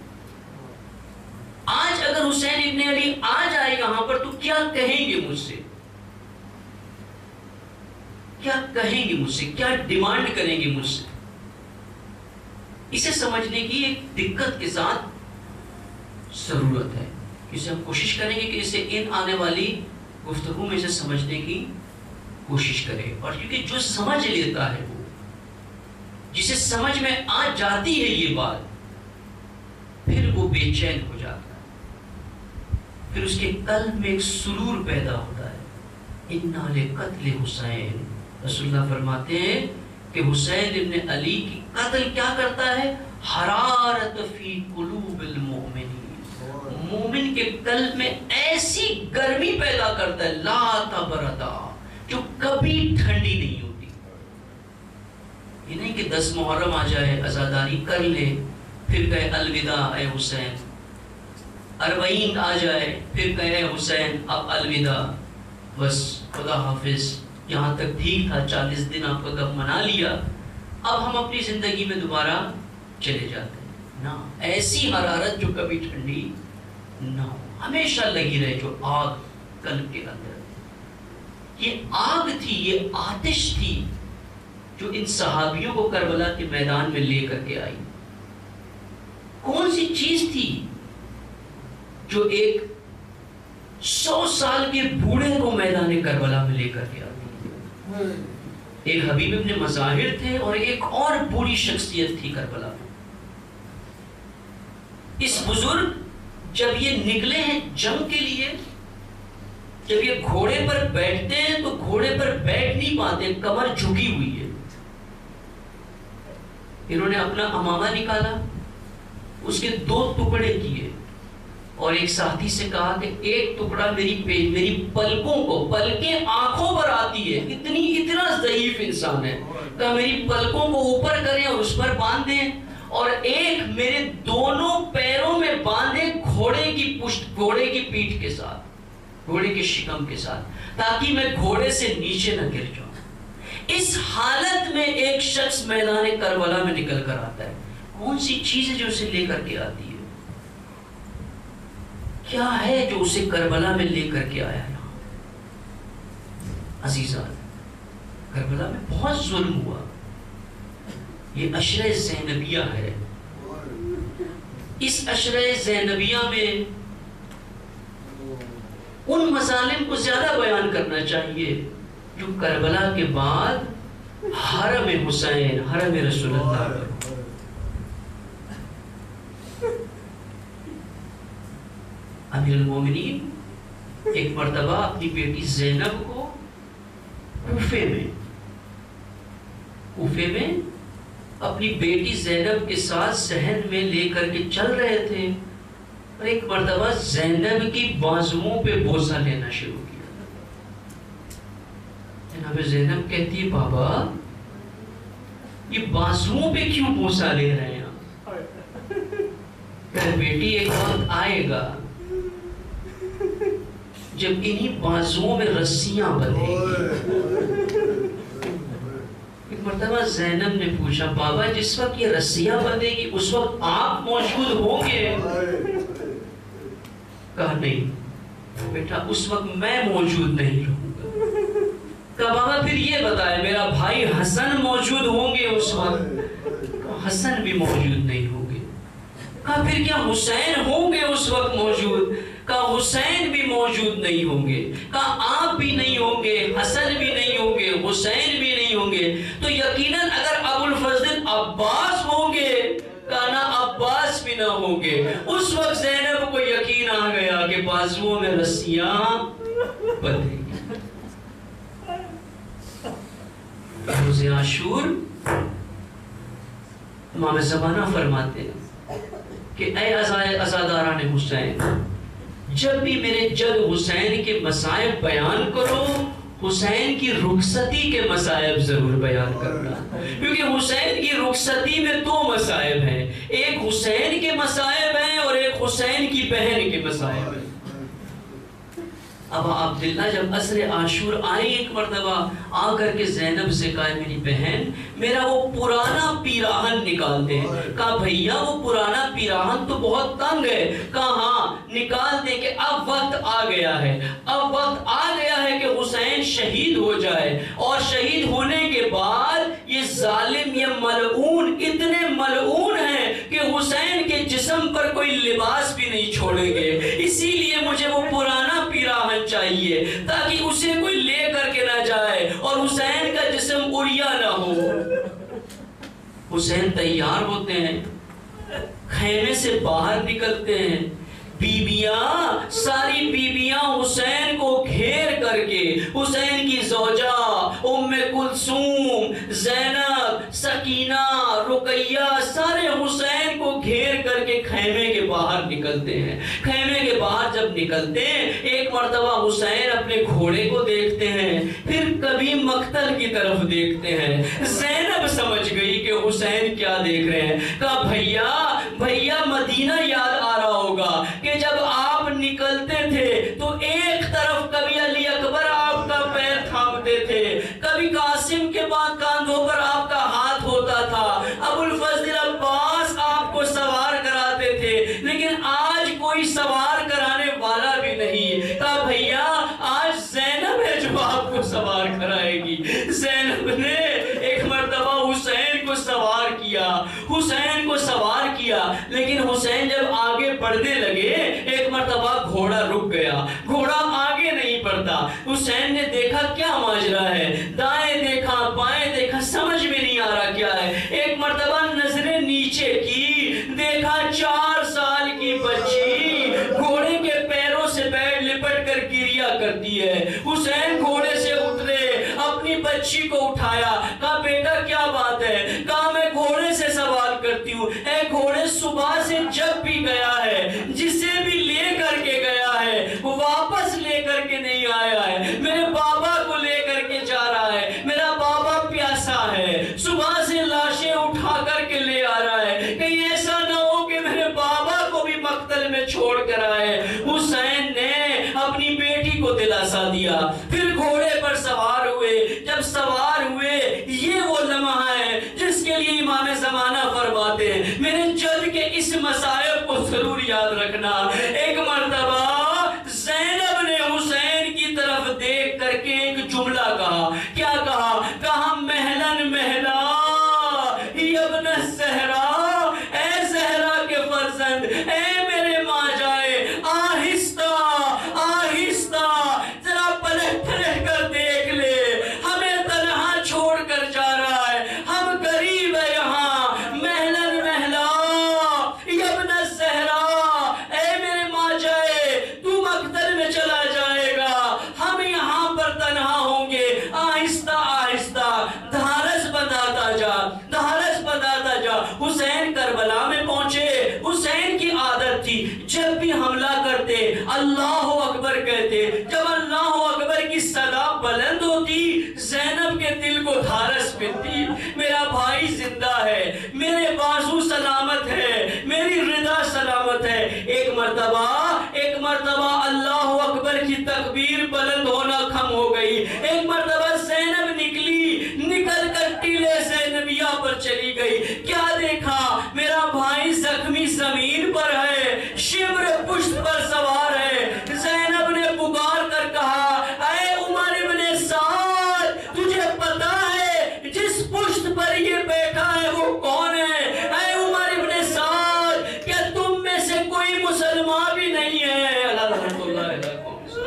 آج اگر حسین ابن علی آ جائے یہاں پر تو کیا کہیں گے مجھ سے, کیا کہیں گے مجھ سے, کیا ڈیمانڈ کریں گے مجھ سے. اسے سمجھنے کی ایک دقت کے ساتھ ضرورت ہے. اسے ہم کوشش کریں گے کہ اسے ان آنے والی گفتگو میں اسے سمجھنے کی کوشش کریں. اور کیونکہ جو سمجھ لیتا ہے, وہ جسے سمجھ میں آ جاتی ہے یہ بات, پھر وہ بے چین ہو جاتا ہے. پھر اس کے قلب میں ایک سرور پیدا ہوتا ہے. اِنَّا لِقَتْلِ حسین, رسول اللہ فرماتے ہیں کہ حسین ابن علی کی قتل کیا کرتا ہے, حرارت فی قلوب المؤمنین, مومن کے قلب میں ایسی گرمی پیدا کرتا ہے, لا تبردا, جو کبھی ٹھنڈی نہیں ہوتی. یہ نہیں کہ دس محرم آ جائے عزاداری کر لے پھر کہے الوداع اے حسین. اربعین آ جائے پھر کہے حسین اب الوداع, بس خدا حافظ, یہاں تک ٹھیک تھا, چالیس دن آپ کا غم منا لیا, اب ہم اپنی زندگی میں دوبارہ چلے جاتے ہیں. نہ, ایسی حرارت جو کبھی ٹھنڈی نہ ہو, ہمیشہ لگی رہے, جو آگ قلب کے اندر. یہ آگ تھی, یہ آتش تھی جو ان صحابیوں کو کربلا کے میدان میں لے کر کے آئی. کون سی چیز تھی جو ایک سو سال کے بوڑھے کو میدان کربلا میں لے کر کے آتی؟ ایک حبیب ابن مظاہر تھے اور ایک اور بوڑھی شخصیت تھی کربلا میں. اس بزرگ جب یہ نکلے ہیں جنگ کے لیے, جب یہ گھوڑے پر بیٹھتے ہیں تو گھوڑے پر بیٹھ نہیں پاتے, کمر جھکی ہوئی ہے. انہوں نے اپنا امامہ نکالا, اس کے دو ٹکڑے کیے اور ایک ساتھی سے کہا کہ ایک ٹکڑا میری میری پلکوں کو, پلکیں آنکھوں پر آتی ہے, اتنی اتنا ضعیف انسان ہے, کہ میری پلکوں کو اوپر کریں اور اس پر باندھ دیں, اور ایک میرے دونوں پیروں میں باندھیں گھوڑے کی پشت, گھوڑے کی پیٹھ کے ساتھ, گھوڑے کے شکم کے ساتھ, تاکہ میں گھوڑے سے نیچے نہ گر جاؤں. اس حالت میں ایک شخص میدان کربلا میں نکل کر آتا ہے. کون سی چیز ہے جو اسے لے کر کے آتی ہے؟ کیا ہے جو اسے کربلا میں لے کر کے آیا یہاں؟ عزیزان, کربلا میں بہت ظلم ہوا. یہ عشرہ زینبیہ ہے. اس عشرہ زینبیہ میں ان مظالم کو زیادہ بیان کرنا چاہیے جو کربلا کے بعد حرم حسین, حرم رسول اللہ پر. امیر المومنین ایک مرتبہ اپنی بیٹی زینب کو کوفے میں کوفے میں اپنی بیٹی زینب کے ساتھ صحن میں لے کر کے چل رہے تھے. اور ایک مرتبہ زینب کی بازوؤں پہ بوسہ لینا شروع کیا. جناب زینب کہتی ہے بابا یہ بازوؤں پہ کیوں بوسہ لے رہے ہیں آپ؟ کہ بیٹی ایک وقت آئے گا جب انہی بازوؤں میں رسیاں بندھیں گی. ایک مرتبہ زینب نے پوچھا بابا جس وقت یہ رسیاں بندھے گی اس وقت آپ موجود ہوں گے؟ کہا نہیں بیٹا اس وقت میں موجود نہیں رہوں گا. کہا بابا پھر یہ بتائے میرا بھائی حسن موجود ہوں گے اس وقت؟ کہا حسن بھی موجود نہیں ہوں گے. کہا پھر کیا حسین ہوں گے اس وقت موجود؟ کہا حسین بھی موجود نہیں ہوں گے. کہا آپ بھی نہیں ہوں گے، حسن بھی نہیں ہوں گے، حسین بھی نہیں ہوں گے، تو یقیناً اگر ابو الفضل عباس ہوں گے کہا نہ عباس بھی نہ ہوں گے. اس وقت زینب کو یقین آ گیا کہ بازوؤں میں رسیاں بندھیں گی. روز عاشور امام زمانہ فرماتے ہیں کہ اے عزاداران حسین جب بھی میرے جد حسین کے مصائب بیان کرو حسین کی رخصتی کے مصائب ضرور بیان کرنا، کیونکہ حسین کی رخصتی میں دو مصائب ہیں، ایک حسین کے مصائب ہیں اور ایک حسین کی بہن کے مصائب ہیں. ابا عبداللہ جب عصر عاشور آئی ایک مرتبہ آ کر کے زینب سے کہا میری بہن میرا وہ پرانا پیراہن نکال دے. کہا بھیا وہ پرانا پیراہن تو بہت تنگ ہے. کہا ہاں نکال دے کہ اب وقت آ گیا ہے، اب وقت آ گیا ہے کہ حسین شہید ہو جائے، اور شہید ہونے کے بعد یہ ظالم یہ ملعون اتنے ملعون ہیں کہ حسین کے جسم پر کوئی لباس بھی نہیں چھوڑیں گے. اسی لیے مجھے وہ پرانا پیراہن چاہیے تاکہ اسے کوئی لے کر کے نہ جائے اور حسین کا جسم اڑیا نہ ہو. حسین تیار ہوتے ہیں، خیمے سے باہر نکلتے ہیں، بیبیاں ساری بیبیاں حسین کو گھیر کر کے حسین کی زوجہ ام کلثوم، زینب، سکینہ، رقیہ سارے حسین کو گھیر کر کے خیمے کے باہر نکلتے ہیں. خیمے کے باہر جب نکلتے ہیں ایک مرتبہ حسین اپنے گھوڑے کو دیکھتے ہیں، پھر کبھی مقتل کی طرف دیکھتے ہیں. زینب سمجھ گئی کہ حسین کیا دیکھ رہے ہیں. کہا بھیا بھیا مدینہ یاد آ رہا ہوگا کہ جب آپ نکلتے تھے تو ایک طرف کبھی علی اکبر آپ کا پیر تھامتے تھے، کبھی قاسم کے بعد کاندھوں پر آپ کا ہاتھ ہوتا تھا، ابو الفضل عباس آپ کو سوار کراتے تھے، لیکن آج کوئی سوار کرانے والا بھی نہیں. کہا بھیا آج زینب ہے جو آپ کو سوار کرائے گی. زینب نے ایک مرتبہ حسین کو سوار کیا، حسین کو سوار کیا، لیکن حسین جب آگے بڑھنے لگے ایک مرتبہ گھوڑا رک گیا، گھوڑا آگے نہیں بڑھتا. حسین نے دیکھا کیا ماجرا ہے، دائیں دیکھا بائیں دیکھا سمجھ میں نہیں آ رہا کیا ہے. ایک مرتبہ نظریں نیچے کی، دیکھا چار سال کی بچی گھوڑے کے پیروں سے بیٹھ لپٹ کر گریا کرتی ہے. حسین گھوڑے سے اترے، اپنی بچی کو اٹھایا، کہا بیٹا کیا بات ہے؟ کہا میں گھوڑے سے سوال کرتی ہوں. اے گھوڑے صبح سے جب بھی گیا ہے، جسے بھی لے کر کے گیا ہے وہ واپس لے کر کے نہیں آیا ہے. میرے بابا کو لے کر کے جا رہا ہے، میرا بابا پیاسا ہے، صبح سے لاشیں اٹھا کر کے لے آ رہا ہے، کہیں ایسا نہ ہو کہ میرے بابا کو بھی مقتل میں چھوڑ کر آئے. حسین نے اپنی بیٹی کو دلاسا دیا، پھر گھوڑے پر سوار ہوئے. جب سوار ہوئے یہ وہ لمحہ ہے جس کے لیے امام زمانہ فرماتے ہیں میرے جد کے اس مسائب کو ضرور یاد رکھنا. ایک مرتبہ زینب نے حسین کی طرف دیکھ کر کے ایک جملہ کہا. کیا کہا؟ کہا مہلن مہلا ابن الزہرا، اے زہرا کے فرزند، اے میرے ماں جائے آہستہ آہستہ ذرا پلٹ پلٹ کر دیکھ لے، ہمیں تنہا چھوڑ کر جا رہا ہے، ہم قریب ہے یہاں. مہلن مہلا ابن الزہرا، اے میرے اللہ اکبر کہتے. جب اللہ اکبر کی صدا بلند ہوتی زینب کے دل کو دھارس ملتی. میرا بھائی زندہ ہے, میرے بازو سلامت ہے, میری رضا سلامت ہے. ایک مرتبہ ایک مرتبہ اللہ اکبر کی تکبیر بلند ہونا کم ہو گئی. ایک مرتبہ زینب نکلی, نکل کر ٹیلے زینبیہ پر چلی گئی. کیا دیکھا؟ میرا بھائی زخمی زمین پر ہے, شبر پشت پر سوار ہے. زینب نے پکار کر کہا, اے عمر ابن سعد, تجھے پتا ہے جس پشت پر یہ بیٹھا ہے وہ کون ہے؟ اے عمر ابن سعد, کیا تم میں سے کوئی مسلمان بھی نہیں ہے؟ اللہ رحمت اللہ علیہ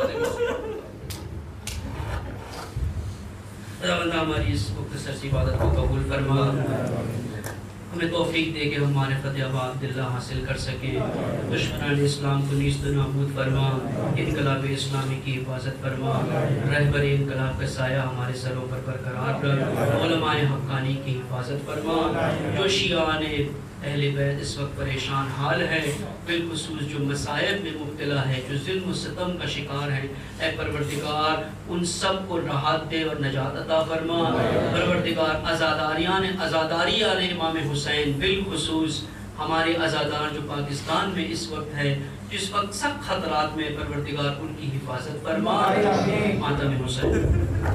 خداوند ہماری اس مختصر سی عبادت کو قبول فرما, ہمیں توفیق دے کہ ہم معرفت آباد اللہ حاصل کر سکیں. دشمنان اسلام کو نیست و نابود فرما, انقلاب اسلامی کی حفاظت فرما. رہبر انقلاب کا سایہ ہمارے سروں پر برقرار رکھ. علماء حقانی کی حفاظت فرما. جو شیعان اہل بیت اس وقت پریشان حال ہے, بالخصوص جو مصائب میں مبتلا ہے, جو ظلم و ستم کا شکار ہے, اے پروردگار ان سب کو راحت دے اور نجات عطا فرما. پروردگار عزاداریان عزاداری علی امام حسین, بالخصوص ہمارے عزادار جو پاکستان میں اس وقت ہے, جس وقت سب خطرات میں, پروردگار ان کی حفاظت فرما. ماتم حسین.